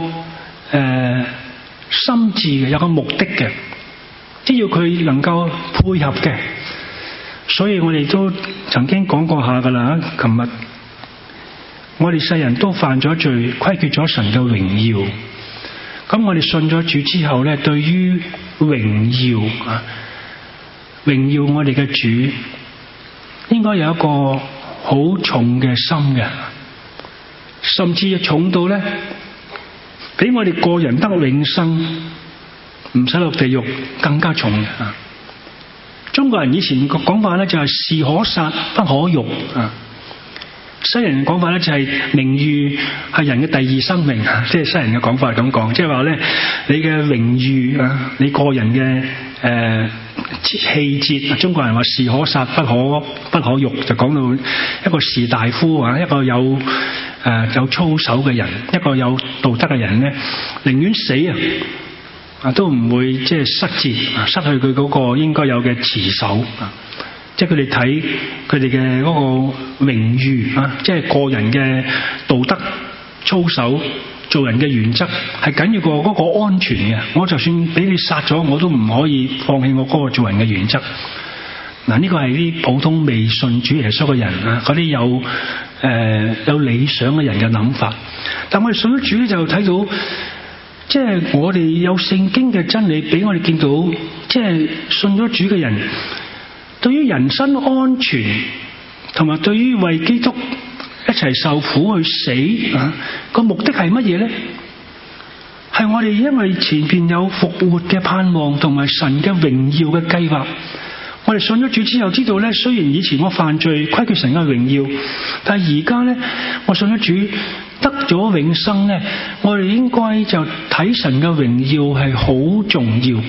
心志嘅，有個目的嘅，即係要佢能夠配合嘅。所以我哋都曾經講過下噶啦，琴日我哋世人都犯咗罪，虧缺咗神嘅榮耀。咁我哋信咗主之後咧，對於榮耀我哋嘅主，應該有一個好重嘅心嘅，甚至重到咧，比我哋個人得永生唔使落地獄更加重嘅。中國人以前個講法咧就係士可殺不可辱啊，西人嘅講法咧就係名譽係人嘅第二生命，即係西人嘅講法咁講，即係話咧你嘅榮譽啊，你個人嘅氣節，中國人話士可殺不可辱，就講到一個士大夫啊，一個有操守嘅人，一個有道德嘅人咧，寧願死啊， 都唔會即係失節失去佢嗰個應該有嘅持守即係佢哋睇佢哋嘅嗰個榮譽即係個人嘅道德操守、做人嘅原則係緊要過嗰個安全嘅。我就算俾你殺咗，我都唔可以放棄我嗰個做人嘅原則。呢個係啲普通未信主耶穌嘅人嗰啲有理想嘅人嘅諗法。但我哋信咗主咧，就睇到即係我哋有聖經嘅真理俾我哋見到，即係信咗主嘅人對於人身安全同埋對於為基督一齊受苦去死個目的係乜嘢呢？係我哋因為前邊有復活嘅盼望同埋神嘅榮耀嘅計劃。我哋信咗主之後知道咧，雖然以前我犯罪虧缺神嘅榮耀，但係而家咧我信咗主得咗永生咧，我哋應該就睇神嘅榮耀係好重要，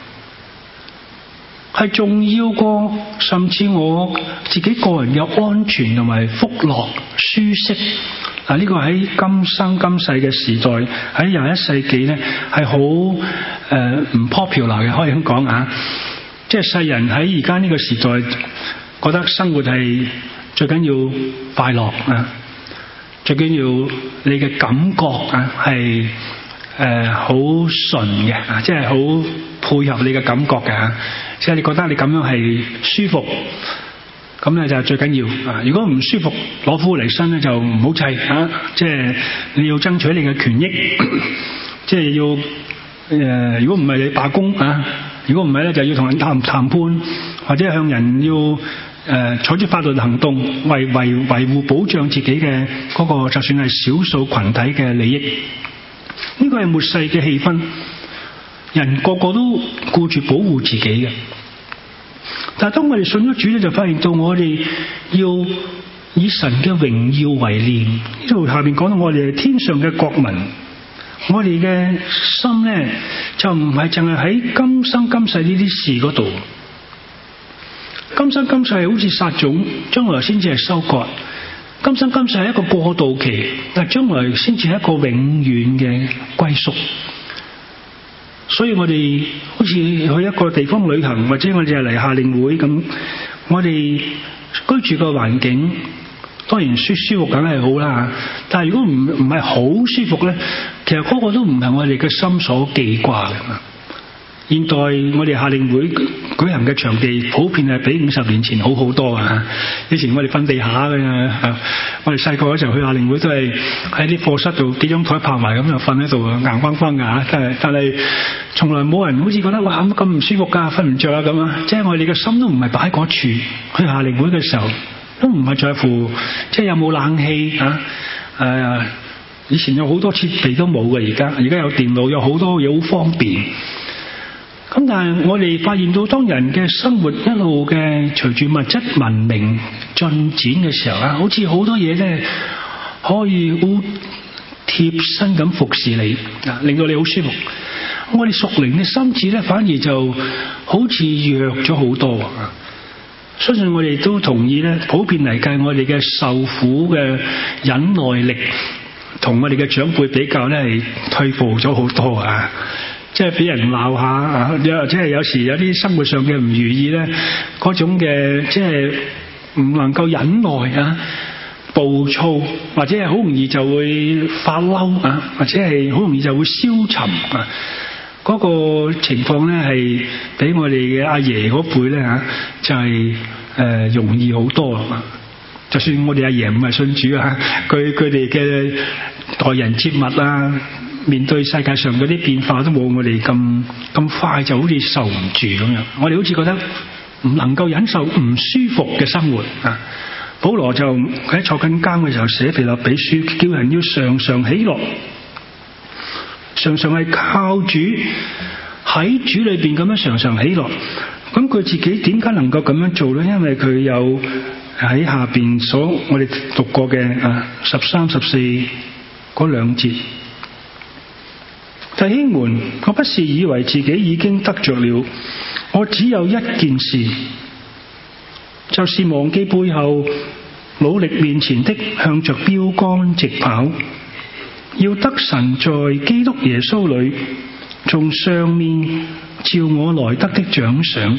係重要過甚至我自己個人嘅安全同埋福樂舒適。呢個喺今生今世嘅時代，喺21世紀咧係好唔 popular 嘅，可以咁講即係世人喺而家呢個時代覺得生活係最緊要快樂最緊要你嘅感覺係好純嘅即係好配合你嘅感覺嘅即係你覺得你咁樣係舒服，咁咧就係最緊要如果唔舒服攞苦嚟辛咧就唔好砌即係你要爭取你嘅權益即係要如果唔係你罷工如果唔係咧，就要同人談判，或者向人要採取法律行動，維護保障自己嘅嗰個，就算係少數群體嘅利益。呢個係末世嘅氣氛，人個個都顧住保護自己嘅。但係當我哋信咗主咧，就發現到我哋要以神嘅榮耀為念。呢度下邊講到我哋係天上嘅國民。我哋嘅心咧就唔係淨係喺今生今世呢啲事嗰度，今生今世係好似撒種，將來先至係收割。今生今世係一個過渡期，但係將來先至係一個永遠嘅歸宿。所以我哋好似去一個地方旅行，或者我哋係嚟夏令會咁，我哋居住個環境當然舒服梗係好啦，但係如果唔係好舒服咧，其實嗰個都唔係我哋嘅心所記掛嘅。現代我哋夏令會舉行嘅場地普遍係比50年前好好多以前我哋瞓地下嘅我哋細個嗰時候去夏令會都係喺啲課室度幾張台拍埋咁就瞓喺度硬邦邦㗎但係從來冇人好似覺得哇咁唔舒服㗎，瞓唔着咁即係我哋嘅心都唔係擺嗰處。去夏令會嘅時候都唔係在乎即係有冇冷氣以前有好多設備都冇嘅，而家有電腦，有好多嘢好方便。咁但係我哋發現到，當人嘅生活一路嘅隨住物質文明進展嘅時候好似好多嘢咧可以好貼身咁服侍你令到你好舒服。我哋屬靈嘅心智咧反而就好似弱咗好多。相信我哋都同意咧，普遍嚟計，我哋嘅受苦嘅忍耐力同我哋嘅長輩比較咧係退步咗好多即係俾人鬧下或者係有時有啲生活上嘅唔如意咧，嗰種嘅即係唔能夠忍耐暴躁，或者係好容易就會發嬲或者係好容易就會消沉嗰個情況咧係比我哋嘅阿爺嗰輩咧就係容易好多。就算我哋阿爺唔係信主佢哋嘅待人接物面對世界上嗰啲變化都冇我哋咁快，就好似受唔住咁樣。我哋好似覺得唔能夠忍受唔舒服嘅生活保羅就佢喺坐緊監嘅時候寫腓立比書，叫人要常常喜樂，常常係靠主喺主裏邊咁樣常常喜樂。咁佢自己點解能夠咁樣做咧？因為佢有喺下邊所我哋讀過嘅13、14嗰兩節。弟兄們，我不是以為自己已經得着了，我只有一件事，就是忘記背後，努力面前的，向着標竿直跑，要得神在基督耶穌裏從上面召我來得的獎賞。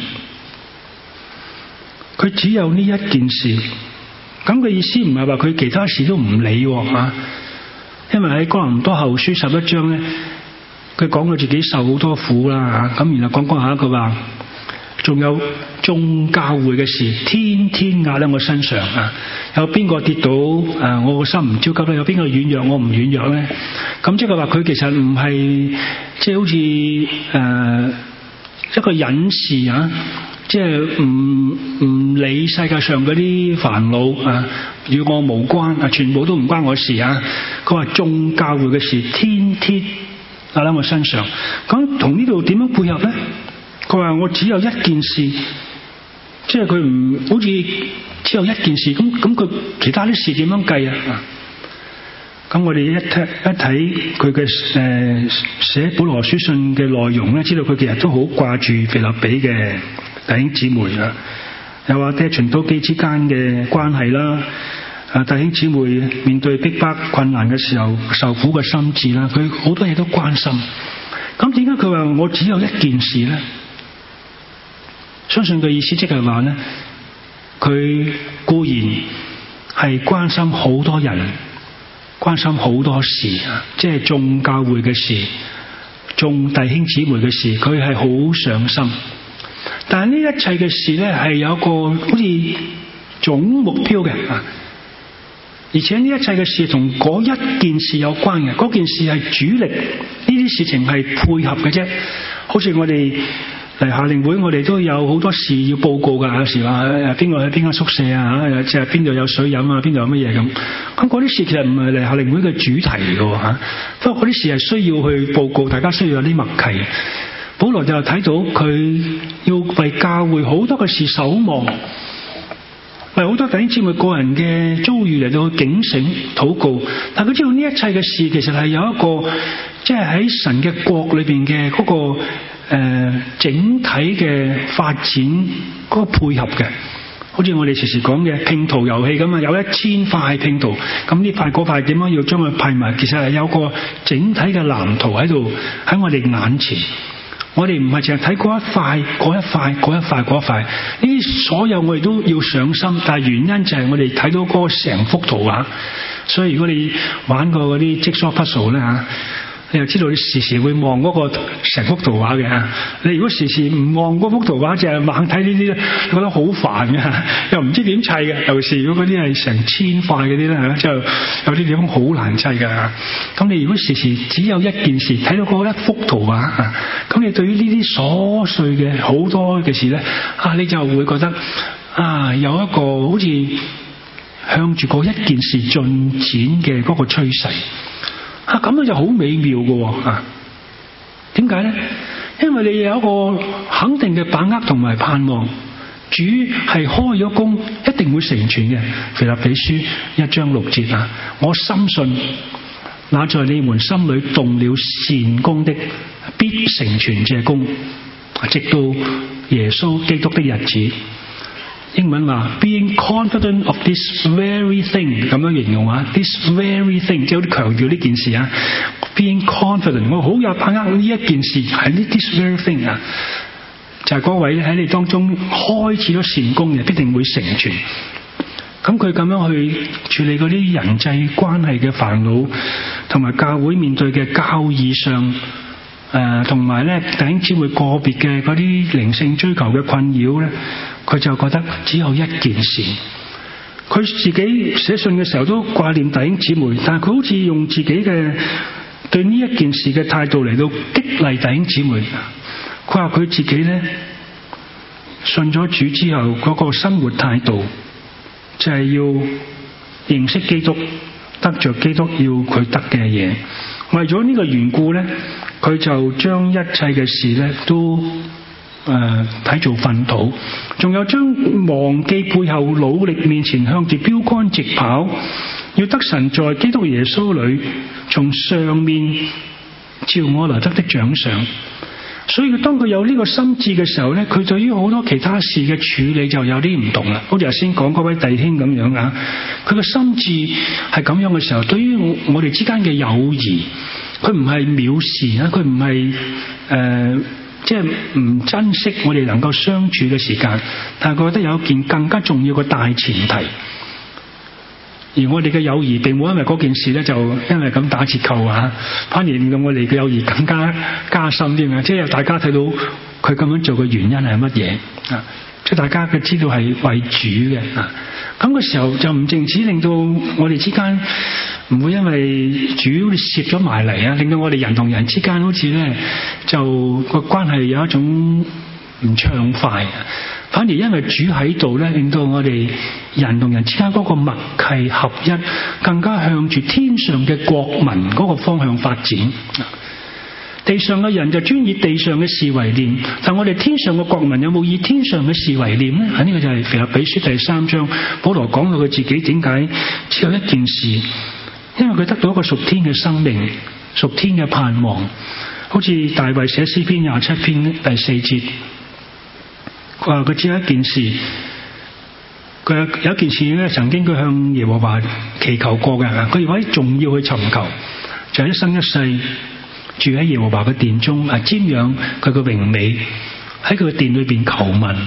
佢只有呢一件事，咁嘅意思唔係話佢其他事都唔理吓，因為喺哥林多後書11章咧，佢講佢自己受好多苦啦吓，咁然後講下佢話，仲有眾教會嘅事，天天壓喺我身上啊！有邊個跌倒我個心唔焦急咧？有邊個軟弱我唔軟弱咧？咁即係話佢其實唔係即係好似一個隱士啊！即係唔理世界上嗰啲煩惱啊，與我無關啊，全部都唔關我事啊！佢話眾教會嘅事，天天壓喺我身上。咁同呢度點樣配合咧？佢話我只有一件事，即係佢唔好似只有一件事，咁佢其他啲事點樣計啊？咁我哋一睇佢嘅寫保羅書信嘅內容咧，知道佢其實都好掛住腓立比嘅弟兄姊妹啊，又話爹傳道基之間嘅關係啦，弟兄姊妹面對逼迫困難嘅時候受苦嘅心志啦，佢好多嘢都關心。咁點解佢話我只有一件事咧？相信佢意思即係話咧，佢固然係關心好多人，關心好多事啊，即係眾教會嘅事，眾弟兄姊妹嘅事，佢係好上心。但係呢一切嘅事咧，係有一個好似總目標嘅啊，而且呢一切嘅事同嗰一件事有關嘅，嗰件事係主力，呢啲事情係配合嘅啫。好似我哋嚟夏令會，我哋都有好多事要報告噶，有時話邊個喺邊間宿舍啊，即係邊度有水飲啊，邊度有乜嘢咁。咁嗰啲事其實唔係嚟夏令會嘅主題嚟嘅吓，不過嗰啲事係需要去報告，大家需要有啲默契。保羅就睇到佢要為教會好多嘅事守望，為好多弟兄姊妹個人嘅遭遇嚟到警醒禱告。但佢知道呢一切嘅事其實係有一個即係喺神嘅國裏邊嘅嗰個整體嘅發展嗰個配合嘅，好似我哋時時講嘅拼圖遊戲咁啊，有1000塊拼圖，咁呢塊嗰塊點樣要將佢拼埋，其實係有個整體嘅藍圖喺度喺我哋眼前。我哋唔係淨係睇嗰一塊，呢啲所有我哋都要上心，但係原因就係我哋睇到嗰個成幅圖畫。所以如果你玩過嗰啲 Jigsaw puzzle 咧吓，你又知道你時時會望嗰個成幅圖畫嘅。你如果時時唔望嗰幅圖畫，淨係猛睇呢啲咧，你覺得好煩嘅，又唔知點砌嘅。尤其是如果嗰啲係成1000塊嗰啲咧吓，就有啲地方好難砌嘅。咁你如果時時只有一件事，睇到嗰一幅圖畫，咁你對於呢啲瑣碎嘅好多嘅事咧，你就會覺得有一個好似向住嗰一件事進展嘅嗰個趨勢。咁樣就好美妙嘅。點解咧？因為你有一個肯定嘅把握同埋盼望，主係開咗工，一定會成全嘅。腓立比書1章6節啊，我深信那在你們心裏動了善工的，必成全這工，直到耶穌基督的日子。英文話 being confident of this very thing， 咁樣形容啊 ，this very thing 即係好啲強調呢件事啊 ，being confident， 我好有把握呢一件事係呢 this very thing 啊，就係嗰位喺你當中開始咗善工嘅，必定會成全。咁佢咁樣去處理嗰啲人際關係嘅煩惱，同埋教會面對嘅教義上，同埋咧弟兄姊妹個別嘅嗰啲靈性追求嘅困擾咧，佢就覺得只有一件事。佢自己寫信嘅時候都掛念弟兄姊妹，但係佢好似用自己嘅對呢一件事嘅態度嚟到激勵弟兄姊妹。佢話佢自己咧信咗主之後嗰個生活態度，就係要認識基督，得着基督要佢得嘅嘢。為咗呢個緣故咧，佢就將一切嘅事咧都睇做糞土，仲有將忘記背後，努力面前，向住標竿直跑，要得神在基督耶穌裏從上面召我來得的獎賞。所以當佢有呢個心志嘅時候咧，佢對於好多其他事嘅處理就有啲唔同啦。好似頭先講嗰位弟兄咁樣啊，佢個心志係咁樣嘅時候，對於我哋之間嘅友誼， 佢唔係藐視啊，佢唔係即係唔珍惜我哋能夠相處嘅時間，但係佢覺得有一件更加重要嘅大前提。而我哋嘅友誼並冇因為嗰件事咧就因為咁打折扣啊，反而令到我哋嘅友誼更加加深啲啊！即係大家睇到佢咁樣做嘅原因係乜嘢啊？即係大家嘅知道係為主嘅啊！咁嘅時候就唔淨止令到我哋之間唔會因為主攝咗埋嚟啊，令到我哋人同人之間好似咧就個關係有一種唔暢快。反而因為主喺度咧，令到我哋人同人之間嗰個默契合一，更加向住天上嘅國民嗰個方向發展。地上嘅人就專以地上嘅事為念，但我哋天上嘅國民有冇以天上嘅事為念呢？呢個就係腓立比書第3章，保羅講到佢自己點解只有一件事，因為佢得到一個屬天嘅生命、屬天嘅盼望，好似大衛寫詩篇27篇第4節。佢只有一件事，佢有一件事咧，曾經佢向耶和華祈求過嘅，佢而家仲要去尋求，就係一生一世住喺耶和華嘅殿中，瞻仰佢嘅榮美，喺佢嘅殿裏邊求問。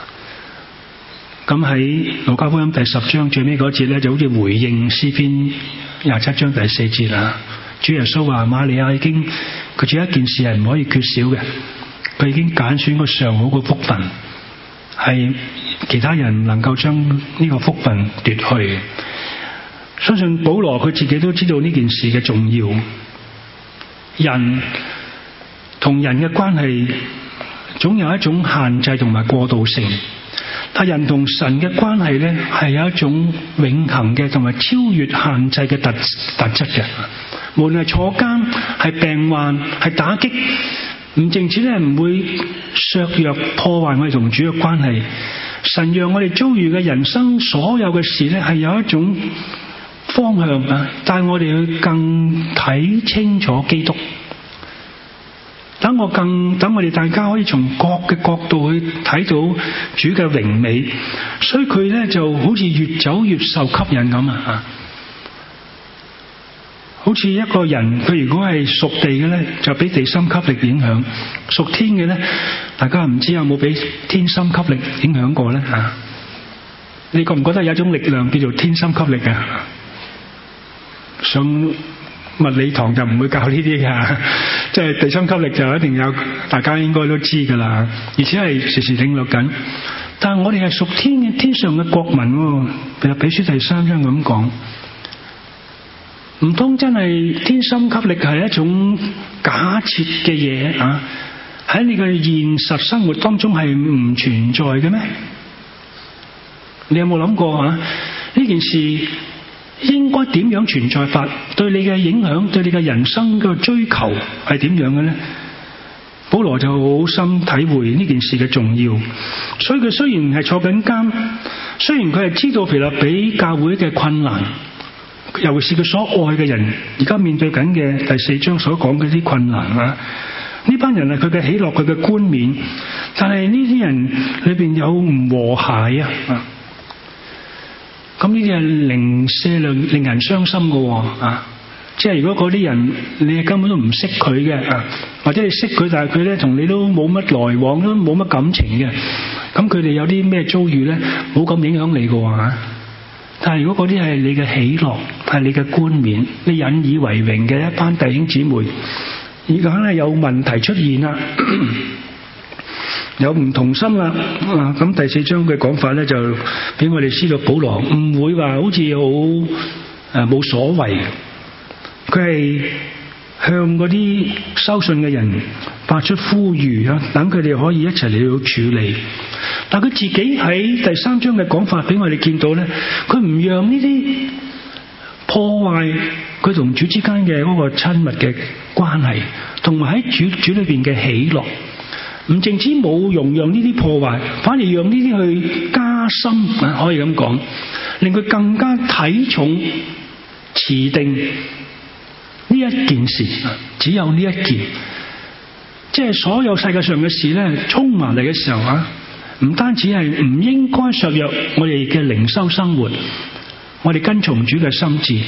咁喺路加福音第10章最尾嗰節咧，就好似回應詩篇27章第4節啊。主耶穌話：瑪利亞已經，佢仲有一件事係唔可以缺少嘅，佢已經揀選個上好嘅福分。係其他人唔能夠將呢個福分奪去。相信保羅佢自己都知道呢件事嘅重要。人同人嘅關係總有一種限制同埋過渡性，但人同神嘅關係咧係有一種永恆嘅同埋超越限制嘅特質嘅。無論係坐監、係病患、係打擊，唔淨止咧唔會削弱破壞我哋同主嘅關係，神讓我哋遭遇嘅人生所有嘅事咧係有一種方向啊，帶我哋去更睇清楚基督。等我哋大家可以從各嘅角度去睇到主嘅榮美，所以佢咧就好似越走越受吸引咁啊！好似一個人，佢如果係屬地嘅咧，就俾地心吸力影響；屬天嘅咧，大家唔知有冇俾天心吸力影響過咧？吓，你覺唔覺得有一種力量叫做天心吸力啊？上物理堂就唔會教呢啲㗎，即係地心吸力就一定有，大家應該都知㗎啦，而且係時時領略緊。但係我哋係屬天嘅，天上嘅國民喎。腓立比書第3章咁講。唔通真係天心吸力係一種假設嘅嘢啊？喺你嘅現實生活當中係唔存在嘅咩？你有冇諗過啊？呢件事應該點樣存在法？對你嘅影響，對你嘅人生嘅追求係點樣嘅呢？保羅就好深體會呢件事嘅重要，所以佢雖然係坐緊監，雖然佢係知道腓立比教會嘅困難，尤其是佢所愛嘅人而家面對緊嘅第4章所講嘅啲困難啊，呢班人係佢嘅喜樂，佢嘅冠冕，但係呢啲人裏邊有唔和諧啊，咁呢啲係零舍令人傷心嘅啊！即係如果嗰啲人你係根本都唔識佢嘅啊，或者你識佢，但係佢咧同你都冇乜來往，都冇乜感情嘅，咁佢哋有啲咩遭遇咧，冇咁影響你嘅話。但係如果嗰啲係你嘅喜樂，係你嘅冠冕，你引以為榮嘅一班弟兄姊妹，而家咧有問題出現啦，有唔同心啦，咁第4章嘅講法咧就俾我哋知道保羅唔會話好似好冇所謂，佢係向嗰啲收信嘅人發出呼籲啊，等佢哋可以一齊嚟到處理。但佢自己喺第3章嘅講法俾我哋見到咧，佢唔讓呢啲破壞佢同主之間嘅嗰個親密嘅關係，同埋喺主裏邊嘅喜樂，唔淨止冇容讓呢啲破壞，反而讓呢啲去加深，可以咁講，令佢更加睇重持定呢一件事，只有呢一件，即係所有世界上嘅事咧衝埋嚟嘅時候啊，唔單止係唔應該削弱我哋嘅靈修生活，我哋跟從主嘅心志，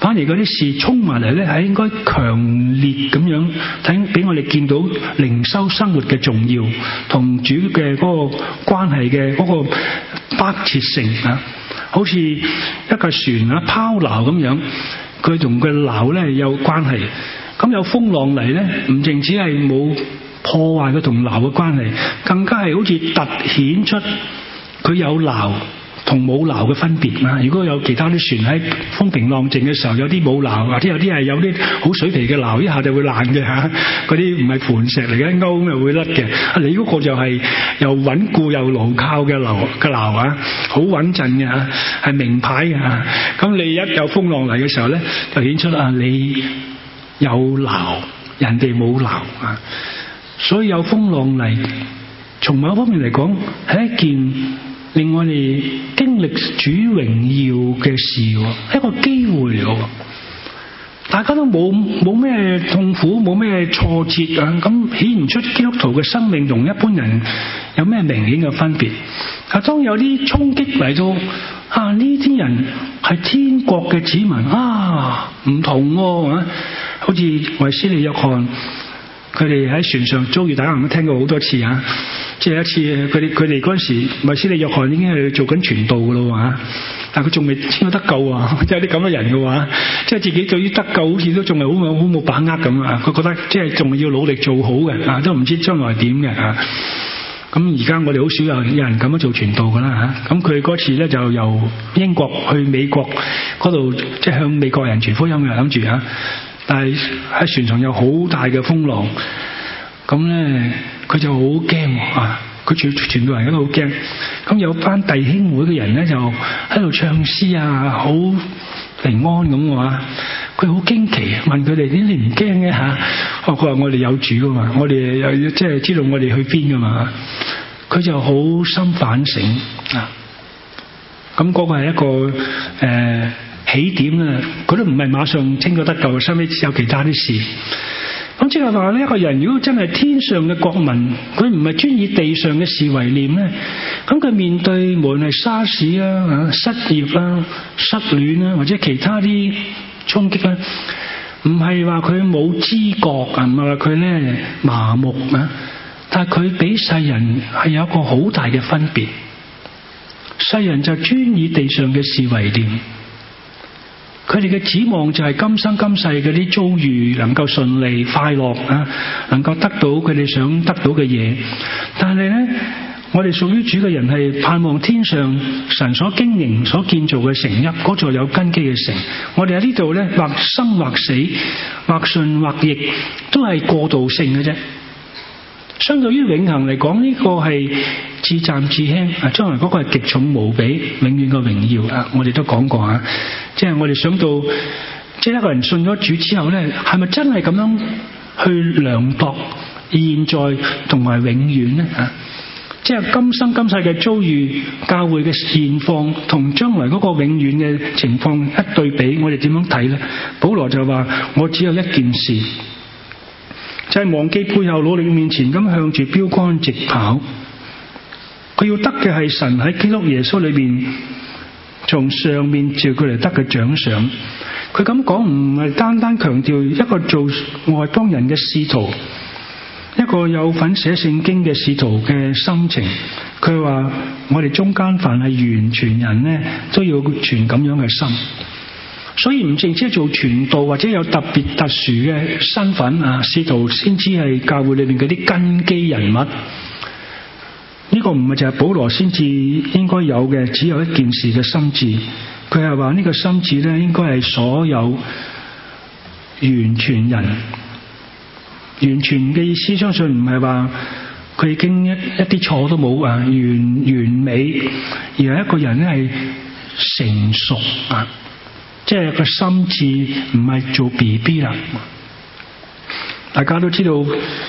反而嗰啲事衝埋嚟咧，係應該強烈咁樣睇，俾我哋見到靈修生活嘅重要，同主嘅嗰個關係嘅嗰個迫切性啊，好似一架船啊拋錨咁樣，佢同個錨咧有關係。咁有風浪嚟咧，唔淨止係冇破壞佢同錨嘅關係，更加係好似凸顯出佢有錨同冇錨嘅分別啊！如果有其他啲船喺風平浪靜嘅時候，有啲冇錨，或者有啲係有啲好水皮嘅錨，一下就會爛嘅嚇。嗰啲唔係磐石嚟嘅，勾又會甩嘅。你嗰個就係又穩固又牢靠嘅錨啊，好穩陣嘅嚇，係名牌嘅嚇。咁你一有風浪嚟嘅時候咧，就顯出啊你有錨，人哋冇錨啊。所以有風浪嚟，從某方面嚟講係一件令我哋經歷主榮耀嘅事，一個機會嚟。大家都冇咩痛苦，冇咩挫折啊，咁顯唔出基督徒嘅生命同一般人有咩明顯嘅分別。當有啲衝擊嚟到啊，呢啲人係天國嘅子民啊，唔同啊，好似衛斯理約翰。佢哋喺船上遭遇，大家唔都聽過好多次啊！即係一次，佢哋嗰陣時，衛斯理約翰已經係做緊傳道噶咯嚇，但係佢仲未先得救啊！即係啲咁嘅人嘅話，即係自己對於得救好似都仲係好冇把握咁啊！佢覺得即係仲要努力做好嘅啊，都唔知將來點嘅啊！咁而家我哋好少有人咁樣做傳道噶啦嚇。咁佢嗰次咧就由英國去美國嗰度，即係向美國人傳福音嘅，諗住嚇。但係喺船上有好大嘅風浪，咁咧佢就好驚啊！佢全部人都好驚。咁有班弟兄會嘅人咧就喺度唱詩啊，好平安咁話。佢好驚奇，問佢哋：你唔驚嘅嚇？佢話我哋有主啊嘛，我哋又即係知道我哋去邊噶嘛。佢就好心反省啊！咁嗰個係一個起點啊，佢都唔係馬上清咗得救，收尾有其他啲事。咁即係話呢一個人如果真係天上嘅國民，佢唔係專以地上嘅事為念咧，咁佢面對無論係沙士啊、失業啦、失戀啦，或者其他啲衝擊咧，唔係話佢冇知覺啊，唔係話佢咧麻木啊，但係佢比世人係有一個好大嘅分別。世人就專以地上嘅事為念。佢哋嘅指望就係今生今世嗰啲遭遇能夠順利快樂啊，能夠得到佢哋想得到嘅嘢。但係咧，我哋屬於主嘅人係盼望天上神所經營所建造嘅城邑，嗰座有根基嘅城。我哋喺呢度咧，或生或死，或順或逆，都係過渡性嘅啫。相對於永恆嚟講，呢個係至暫至輕，將來嗰個係極重無比，永遠嘅榮耀啊！我哋都講過啊，即係我哋想到，即係一個人信咗主之後咧，係咪真係咁樣去量度現在同埋永遠咧？啊，即係今生今世嘅遭遇、教會嘅現況同將來嗰個永遠嘅情況一對比，我哋點樣睇咧？保羅就話：我只有一件事。就係忘記背後，努力面前咁向住標竿直跑。佢要得嘅係神喺基督耶穌裏邊從上面召佢嚟得嘅獎賞。佢咁講唔係單單強調一個做外邦人嘅使徒，一個有份寫聖經嘅使徒嘅心情。佢話我哋中間凡係完全人呢，都要存咁樣嘅心。所以唔淨止係做傳道或者有特別特殊嘅身份啊，使徒先知係教會裏面嗰啲根基人物。呢個唔係就係保羅先至應該有嘅，只有一件事嘅心志。佢係話呢個心志咧，應該係所有完全人。完全嘅意思，相信唔係話佢已經一啲錯都冇啊，完美，而係一個人咧係成熟啊。即係個心智唔係做 BB 啦，大家都知道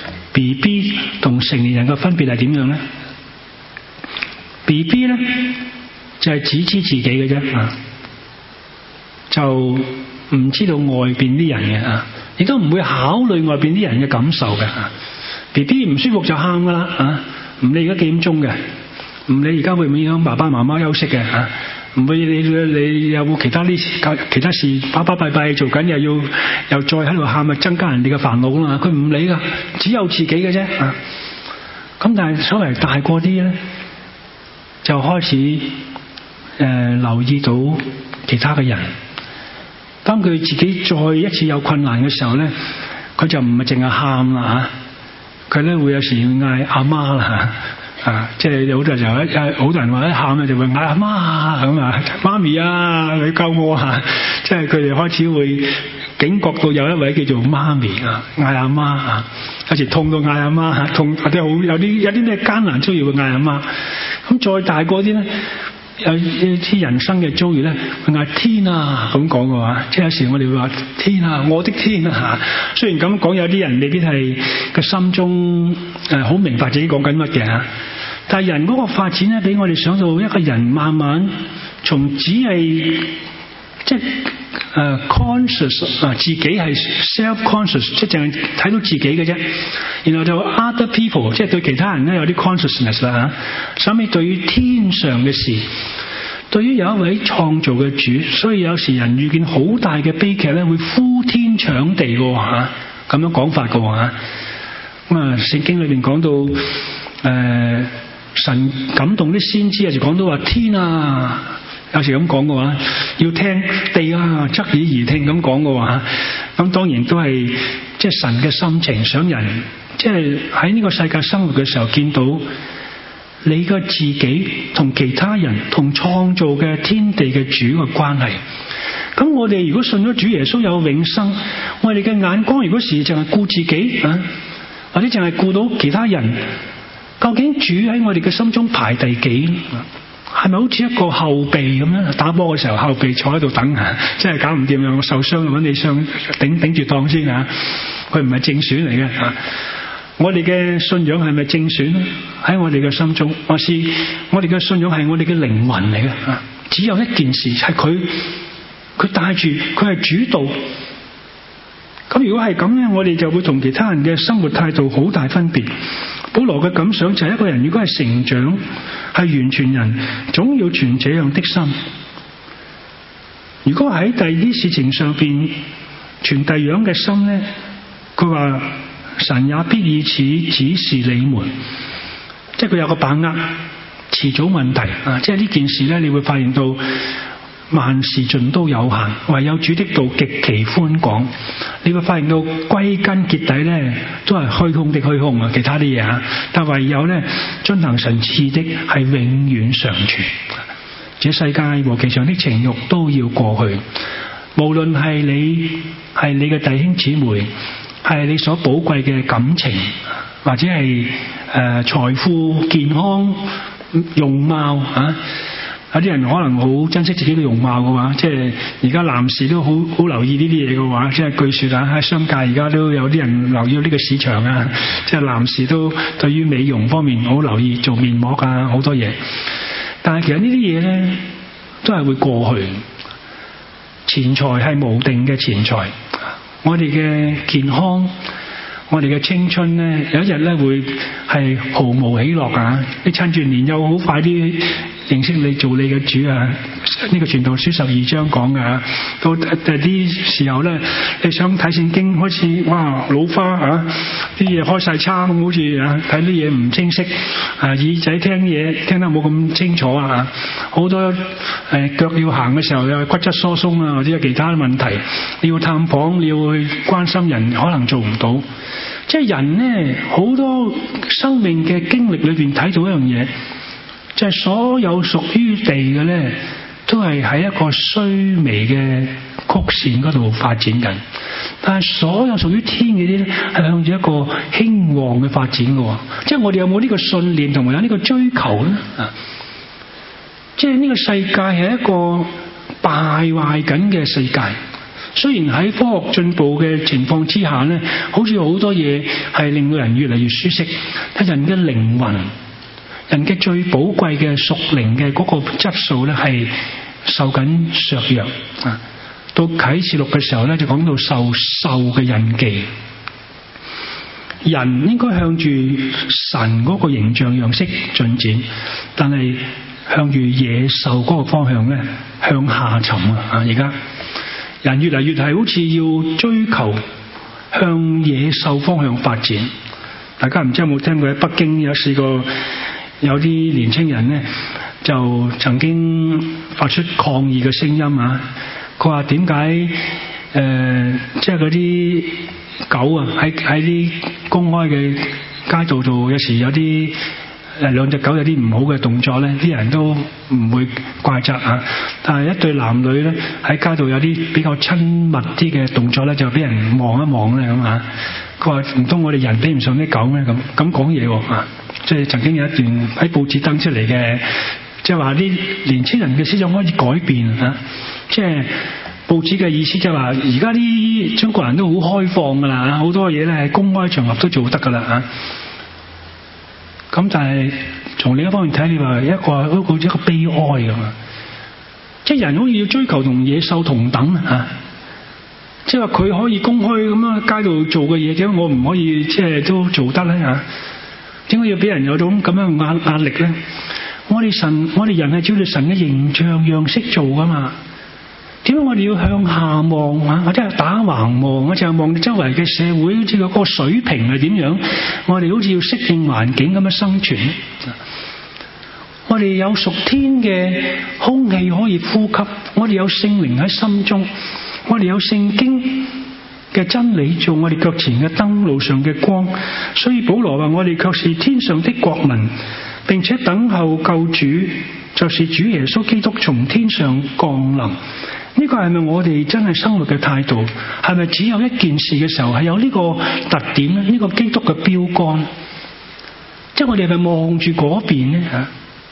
BB 同成年人嘅分別係點樣咧 ？BB 咧就係只知自己嘅啫，就唔知道外邊啲人嘅啊，亦都唔會考慮外邊啲人嘅感受嘅。BB 唔舒服就喊噶啦啊，唔理而家幾點鐘嘅，唔理而家會唔會影響爸爸媽媽休息嘅啊。 唔會你有冇其他事巴巴閉閉做緊，又再喺度喊，咪增加人哋嘅煩惱啦嘛。佢唔理噶，只有自己嘅啫。咁但係所謂大個啲咧，就開始留意到其他嘅人。當佢自己再一次有困難嘅時候咧，佢就唔係淨係喊啦嚇，佢咧會有時嗌阿媽啦嚇，即係有好多時候好多人話一喊咧就會嗌阿媽咁啊，媽咪啊，你救我啊！即係佢哋開始會警覺到有一位叫做媽咪啊，嗌阿媽啊，有時痛到嗌阿媽，痛或者好有啲咩艱難遭遇會嗌阿媽。咁再大個啲咧，有啲人生嘅遭遇咧，會嗌天啊咁講嘅話，即係有時我哋會話天啊，我的天啊嚇。雖然咁講，有啲人未必係個心中好明白自己講緊乜嘅嚇。但係人嗰個發展咧，俾我哋想到一個人慢慢從只係即係conscious 自己係 self-conscious， 即係淨係睇到自己嘅啫。然後就 other people， 即係對其他人咧有啲 consciousness 啦嚇。後尾對於天上嘅事，對於有一位創造嘅主，所以有時人遇見好大嘅悲劇咧，會呼天搶地嘅嚇，咁樣講法嘅嚇。咁啊，聖經裏邊講到神感動啲先知，有時講到話天啊，有時咁講嘅話，要聽地啊，側耳而聽咁講嘅話，咁當然都係即係神嘅心情，想人即係喺呢個世界生活嘅時候，見到你嘅自己同其他人同創造嘅天地嘅主嘅關係。咁我哋如果信咗主耶穌有永生，我哋嘅眼光如果時淨係顧自己啊，或者淨係顧到其他人，究竟主喺我哋嘅心中排第幾？係咪好似一個後備咁樣？打波嘅時候後備坐喺度等啊，即係搞唔掂啦，我受傷揾你上頂住檔先啊！佢唔係正選嚟嘅啊！我哋嘅信仰係咪正選咧？喺我哋嘅心中，還是我哋嘅信仰係我哋嘅靈魂嚟嘅啊？只有一件事係佢帶住，佢係主導。咁如果係咁咧，我哋就會同其他人嘅生活態度好大分別。保羅嘅感想就係一個人如果係成長，係完全人，總要存這樣的心。如果喺第二啲事情上邊存第二樣嘅心咧，佢話神也必以此指示你們，即係佢有個把握，遲早問題啊！即係呢件事咧，你會發現到萬事盡都有限，唯有主的道極其寬廣。你會發現到歸根結底咧，都係虛空的虛空啊！其他啲嘢啊，但唯有咧遵行神賜的係永遠常存。這世界和其上的情慾都要過去，無論係你嘅弟兄姊妹，係你所寶貴嘅感情，或者係財富、健康、容貌啊。有啲人可能好珍惜自己嘅容貌嘅話，即係而家男士都好留意呢啲嘢嘅話，即係據說喺商界而家都有啲人留意呢個市場啊，即係男士都對於美容方面好留意，做面膜啊好多嘢。但係其實呢啲嘢咧都係會過去，錢財係無定嘅錢財，我哋嘅健康，我哋嘅青春咧，有一日咧會係毫無喜樂啊！你趁住年幼好快啲認識你做你嘅主啊！呢個傳道書12章講㗎，到啲時候咧，你想睇聖經開始哇老花啊，啲嘢開晒叉咁，好似啊睇啲嘢唔清晰啊，耳仔聽嘢聽得冇咁清楚啊，好多腳要行嘅時候有骨質疏鬆啊，或者有其他問題，你要探訪，你要去關心人，可能做唔到。即係人咧，好多生命嘅經歷裏邊睇到一樣嘢。就係所有屬於地嘅咧，都係喺一個衰微嘅曲線嗰度發展緊。但係所有屬於天嘅啲咧，係向住一個興旺嘅發展嘅。即係我哋有冇呢個信念同埋有呢個追求咧？啊！即係呢個世界係一個敗壞緊嘅世界。雖然喺科學進步嘅情況之下咧，好似好多嘢係令到人越嚟越舒適，但人嘅靈魂，人嘅最寶貴嘅屬靈嘅嗰個質素咧，係受緊削弱啊！到啟示錄嘅時候咧，就講到受獸嘅印記。人應該向住神嗰個形象樣式進展，但係向住野獸嗰個方向咧向下沉啊！而家人越嚟越係好似要追求向野獸方向發展。大家唔知有冇聽過喺北京有試過有啲年青人咧就曾經發出抗議嘅聲音啊！佢話點解即係嗰啲狗啊喺啲公開嘅街道度有時有啲兩隻狗有啲唔好嘅動作咧，啲人都唔會怪責啊。但係一對男女咧喺街道有啲比較親密啲嘅動作咧，就俾人望一望咧咁啊。佢話唔通我哋人比唔上啲狗咩？咁講嘢喎啊！即係曾經有一段喺報紙登出嚟嘅，即係話啲年青人嘅思想開始改變啊！即係報紙嘅意思就係話，而家啲中國人都好開放㗎啦，好多嘢咧喺公開場合都做得㗎啦啊！咁但係從另一方面睇，你話一個悲哀㗎嘛，即係人好似要追求同野獸同等啊！即係話佢可以公開咁樣喺街度做嘅嘢，點解我唔可以即係都做得咧啊？點解要俾人有種咁樣嘅壓力咧？我哋人係照住神嘅形象樣式做㗎嘛？點解我哋要向下望啊？或者係打橫望啊？就係望周圍嘅社會，好似嗰個水平係點樣？我哋好似要適應環境咁樣生存。我哋有屬天嘅空氣可以呼吸，我哋有聖靈喺心中，我哋有聖經嘅真理做我哋腳前嘅燈，路上嘅光。所以保羅話：我哋卻是天上的國民，並且等候救主，就是主耶穌基督從天上降臨。呢個係咪我哋真係生活嘅態度？係咪只有一件事嘅時候係有呢個特點咧？呢個基督嘅標杆，即係我哋係咪望住嗰邊咧嚇？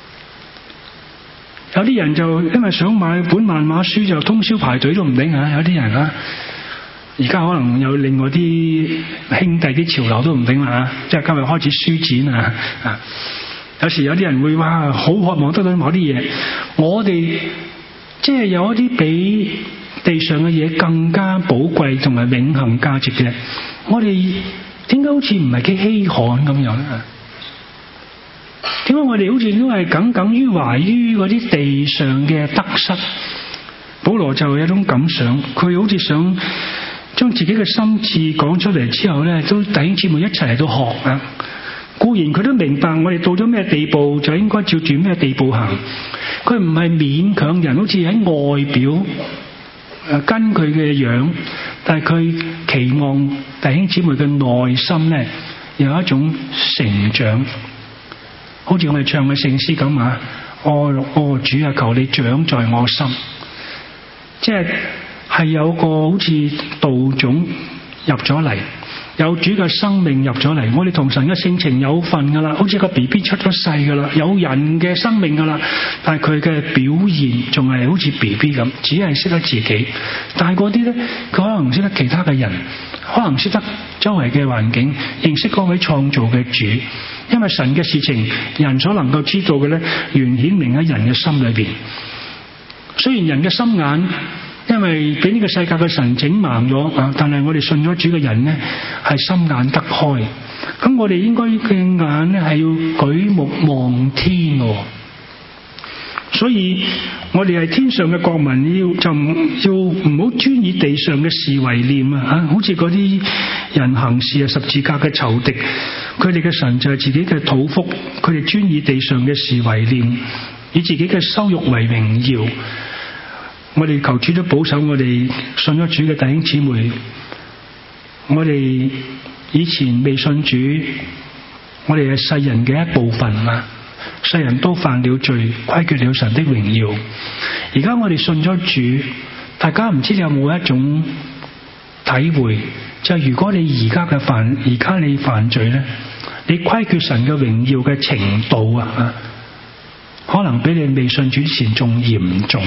有啲人就因為想買本漫畫書就通宵排隊都唔定啊！有啲人啊，而家可能有另外啲兄弟啲潮流都唔定啦，即係今日開始書展啊！有時有啲人會哇好渴望得到某啲嘢，我哋即係有一啲比地上嘅嘢更加寶貴同埋永恆價值嘅，我哋點解好似唔係幾稀罕咁樣咧？點解我哋好似都係耿耿於懷於嗰啲地上嘅得失？保羅就有一種感想，佢好似想將自己嘅心志講出嚟之後咧，都弟兄姊妹一齊嚟到學啊！固然佢都明白我哋到咗咩地步就應該照住咩地步行，佢唔係勉強人，好似喺外表跟佢嘅樣，但係佢期望弟兄姊妹嘅內心咧有一種成長，好似我哋唱嘅聖詩咁啊！主啊，求你長在我心，即係有個好似道種入咗嚟。有主嘅生命入咗嚟，我哋同神嘅性情有份噶啦，好似個 BB 出咗世噶啦，有人嘅生命噶啦，但係佢嘅表現仲係好似 BB 咁，只係識得自己。但係嗰啲咧，佢可能識得其他嘅人，可能識得周圍嘅環境，認識嗰位創造嘅主。因為神嘅事情，人所能夠知道嘅咧，原顯明喺人嘅心裏邊。雖然人嘅心眼，因為俾呢個世界嘅神整盲咗啊！但係我哋信咗主嘅人呢，係心眼得開。咁我哋應該嘅眼呢，係要舉目望天喎。所以我哋係天上嘅國民，要唔好專以地上嘅事為念啊！好似嗰啲人行事十字架嘅仇敵，佢哋嘅神就係自己嘅肚腹，佢哋專以地上嘅事為念，以自己嘅羞辱為榮耀。我哋求主都保守我哋信咗主嘅弟兄姊妹，我哋以前未信主，我哋係世人嘅一部分啊！世人都犯了罪，虧缺了神的榮耀。而家我哋信咗主，大家唔知你有冇一種體會，就係如果你而家你犯罪咧，你虧缺神嘅榮耀嘅程度啊，可能比你未信主之前仲嚴重。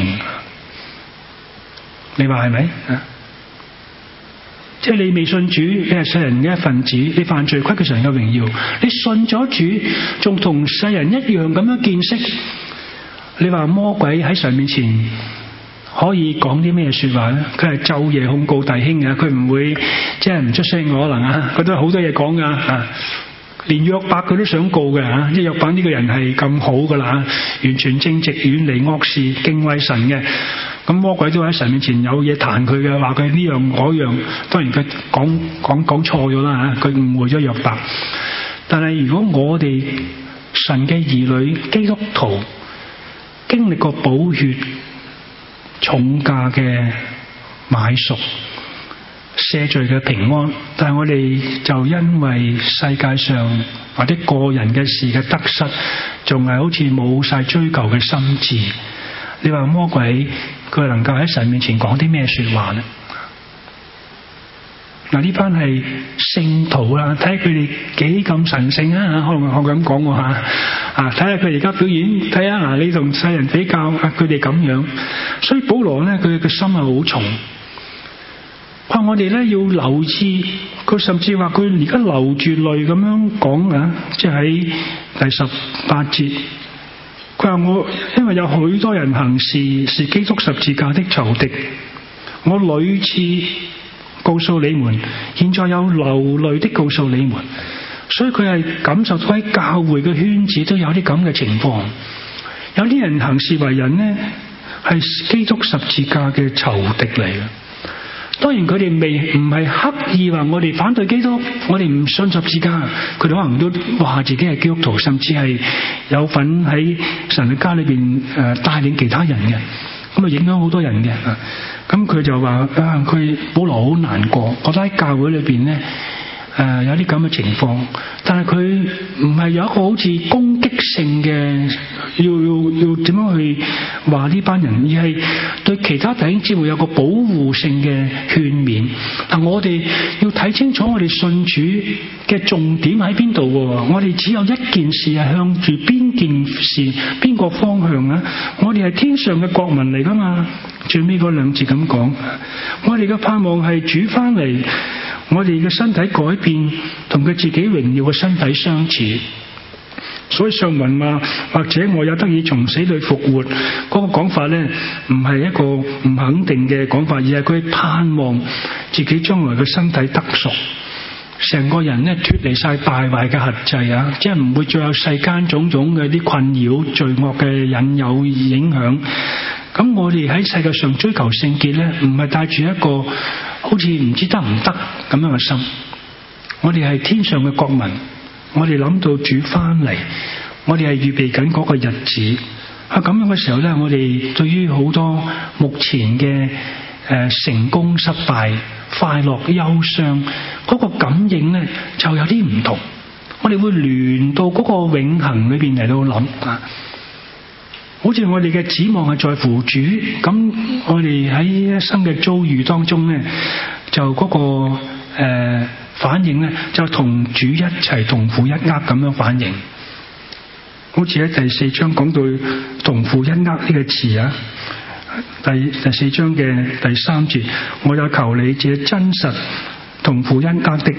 你話係咪啊？即係你未信主，你係世人嘅一份子，你犯罪虧缺神嘅榮耀。你信咗主，仲同世人一樣咁樣見識。你話魔鬼喺神面前可以講啲咩說話咧？佢係晝夜控告弟兄嘅，佢唔會即係唔出聲可能啊！佢都有好多嘢講噶啊！ 連約伯佢都想告嘅嚇，即係約伯呢個人係咁好噶啦，完全正直，遠離惡事，敬畏神嘅。咁魔鬼都喺神面前有嘢彈佢嘅，話佢呢樣嗰樣。當然佢講錯咗啦嚇，佢誤會咗約伯。但係如果我哋神嘅兒女基督徒經歷過寶血重價嘅買贖，赦罪嘅平安，但係我哋就因為世界上或者個人嘅事嘅得失，仲係好似冇晒追求嘅心志。你話魔鬼佢能夠喺神面前講啲咩說話呢？嗱，呢班係聖徒啦，睇下佢哋幾咁神聖啊！可能我咁講喎嚇，睇下佢而家表演，睇下嗱，你同世人比較，佢哋咁樣。所以保羅咧，佢嘅心係好重。話我哋咧要留意，佢甚至話佢而家流住淚咁樣講啊，即係喺第18節，佢話我因為有許多人行事是基督十字架的仇敵，我屢次告訴你們，現在有流淚的告訴你們。所以佢係感受到喺教會嘅圈子都有啲咁嘅情況，有啲人行事為人呢係基督十字架嘅仇敵嚟嘅。當然佢哋唔係刻意話我哋反對基督，我哋唔信十字架，佢哋可能都話自己係基督徒，甚至係有份喺神嘅家裏邊帶領其他人嘅，咁啊影響好多人嘅。咁佢就話佢保羅好難過，覺得喺教會裏邊呢有啲咁嘅情況，但係佢唔係有一個好似攻擊性嘅要點樣去話呢班人，而係對其他弟兄姊妹有個保護性嘅勸勉。但我哋要睇清楚我哋信主嘅重點喺邊度喎？我哋只有一件事係向住邊件事邊個方向啊？我哋係天上嘅國民嚟噶嘛？最尾嗰兩節咁講，我哋嘅盼望係主翻嚟，我哋嘅身體改變，同佢自己榮耀嘅身體相似。所以上文話或者我有得以從死裏復活，嗰個講法咧，唔係一個唔肯定嘅講法，而係佢盼望自己將來嘅身體得贖，成個人咧脫離晒敗壞嘅轄制啊！即係唔會再有世間種種嘅啲困擾、罪惡嘅引誘影響。咁我哋喺世界上追求聖潔咧，唔係帶住一個好似唔知得唔得咁樣嘅心。我哋係天上嘅國民，我哋諗到主翻嚟，我哋係預備緊嗰個日子。咁樣嘅時候咧，我哋對於好多目前嘅成功失敗、快樂憂傷嗰個感應咧，就有啲唔同。我哋會聯到嗰個永恆裏邊嚟到諗啊。好似我哋嘅指望係在乎主，咁我哋喺一生嘅遭遇當中咧，就嗰個反應咧，就同主一齊同負一軛咁樣反應。好似喺第4章講到同負一軛呢個詞啊，第4章嘅第3節，我有求你這真實同負一軛的。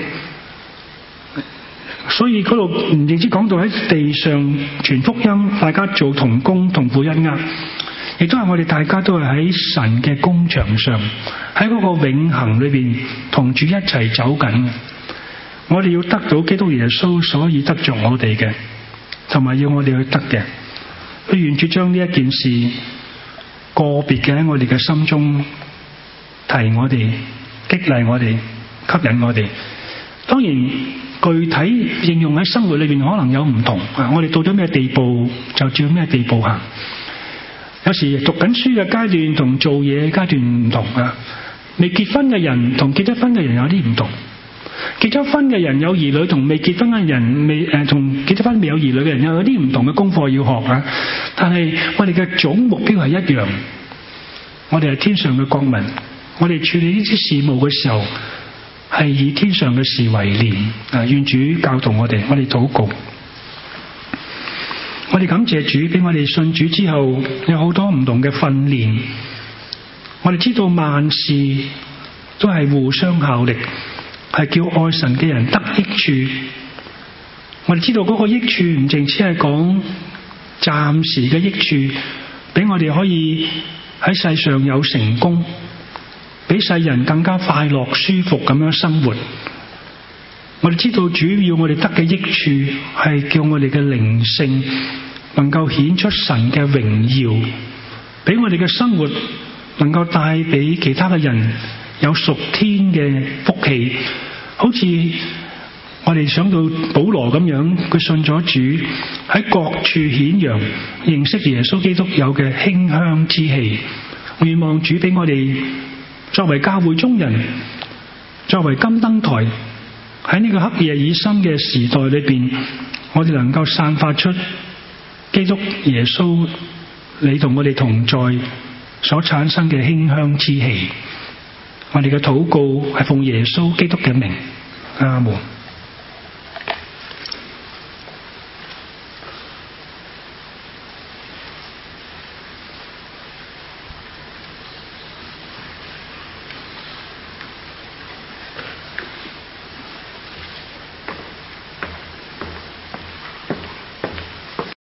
所以嗰度唔淨止講到喺地上傳福音，大家做同工同負一軛，亦都係我哋大家都係喺神嘅工場上，喺嗰個永恆裏邊同主一齊走緊嘅。我哋要得到基督耶穌，所以得着我哋嘅，同埋要我哋去得嘅。佢願主將呢一件事個別嘅喺我哋嘅心中提我哋，激勵我哋，吸引我哋。當然具體應用喺生活裏邊可能有唔同，我哋到咗咩地步就照咩地步行。有時讀緊書嘅階段同做嘢階段唔同啊。未結婚嘅人同結咗婚嘅人有啲唔同。結咗婚嘅人有兒女同未結婚嘅人同結咗婚未有兒女嘅人有啲唔同嘅功課要學啊。但係我哋嘅總目標係一樣，我哋係天上嘅國民，我哋處理呢啲事務嘅時候係以天上嘅事為念啊！願主教導我哋，我哋禱告，我哋感謝主俾我哋信主之後有好多唔同嘅訓練。我哋知道萬事都係互相效力，係叫愛神嘅人得益處。我哋知道嗰個益處唔淨只係講暫時嘅益處，俾我哋可以喺世上有成功，比世人更加快樂舒服咁樣生活。 我哋知道主要我哋得嘅益處係叫我哋嘅靈性能夠顯出神嘅榮耀，俾我哋嘅生活能夠帶俾其他嘅人有屬天嘅福氣。好似我哋想到保羅咁樣，佢信咗主，喺各處顯揚認識耶穌基督有嘅馨香之氣。願望主俾我哋作為教會中人，作為金燈台，喺呢個黑夜已深嘅時代裏邊，我哋能夠散發出基督耶穌你同我哋同在所產生嘅馨香之氣。我哋嘅禱告係奉耶穌基督嘅名，阿門。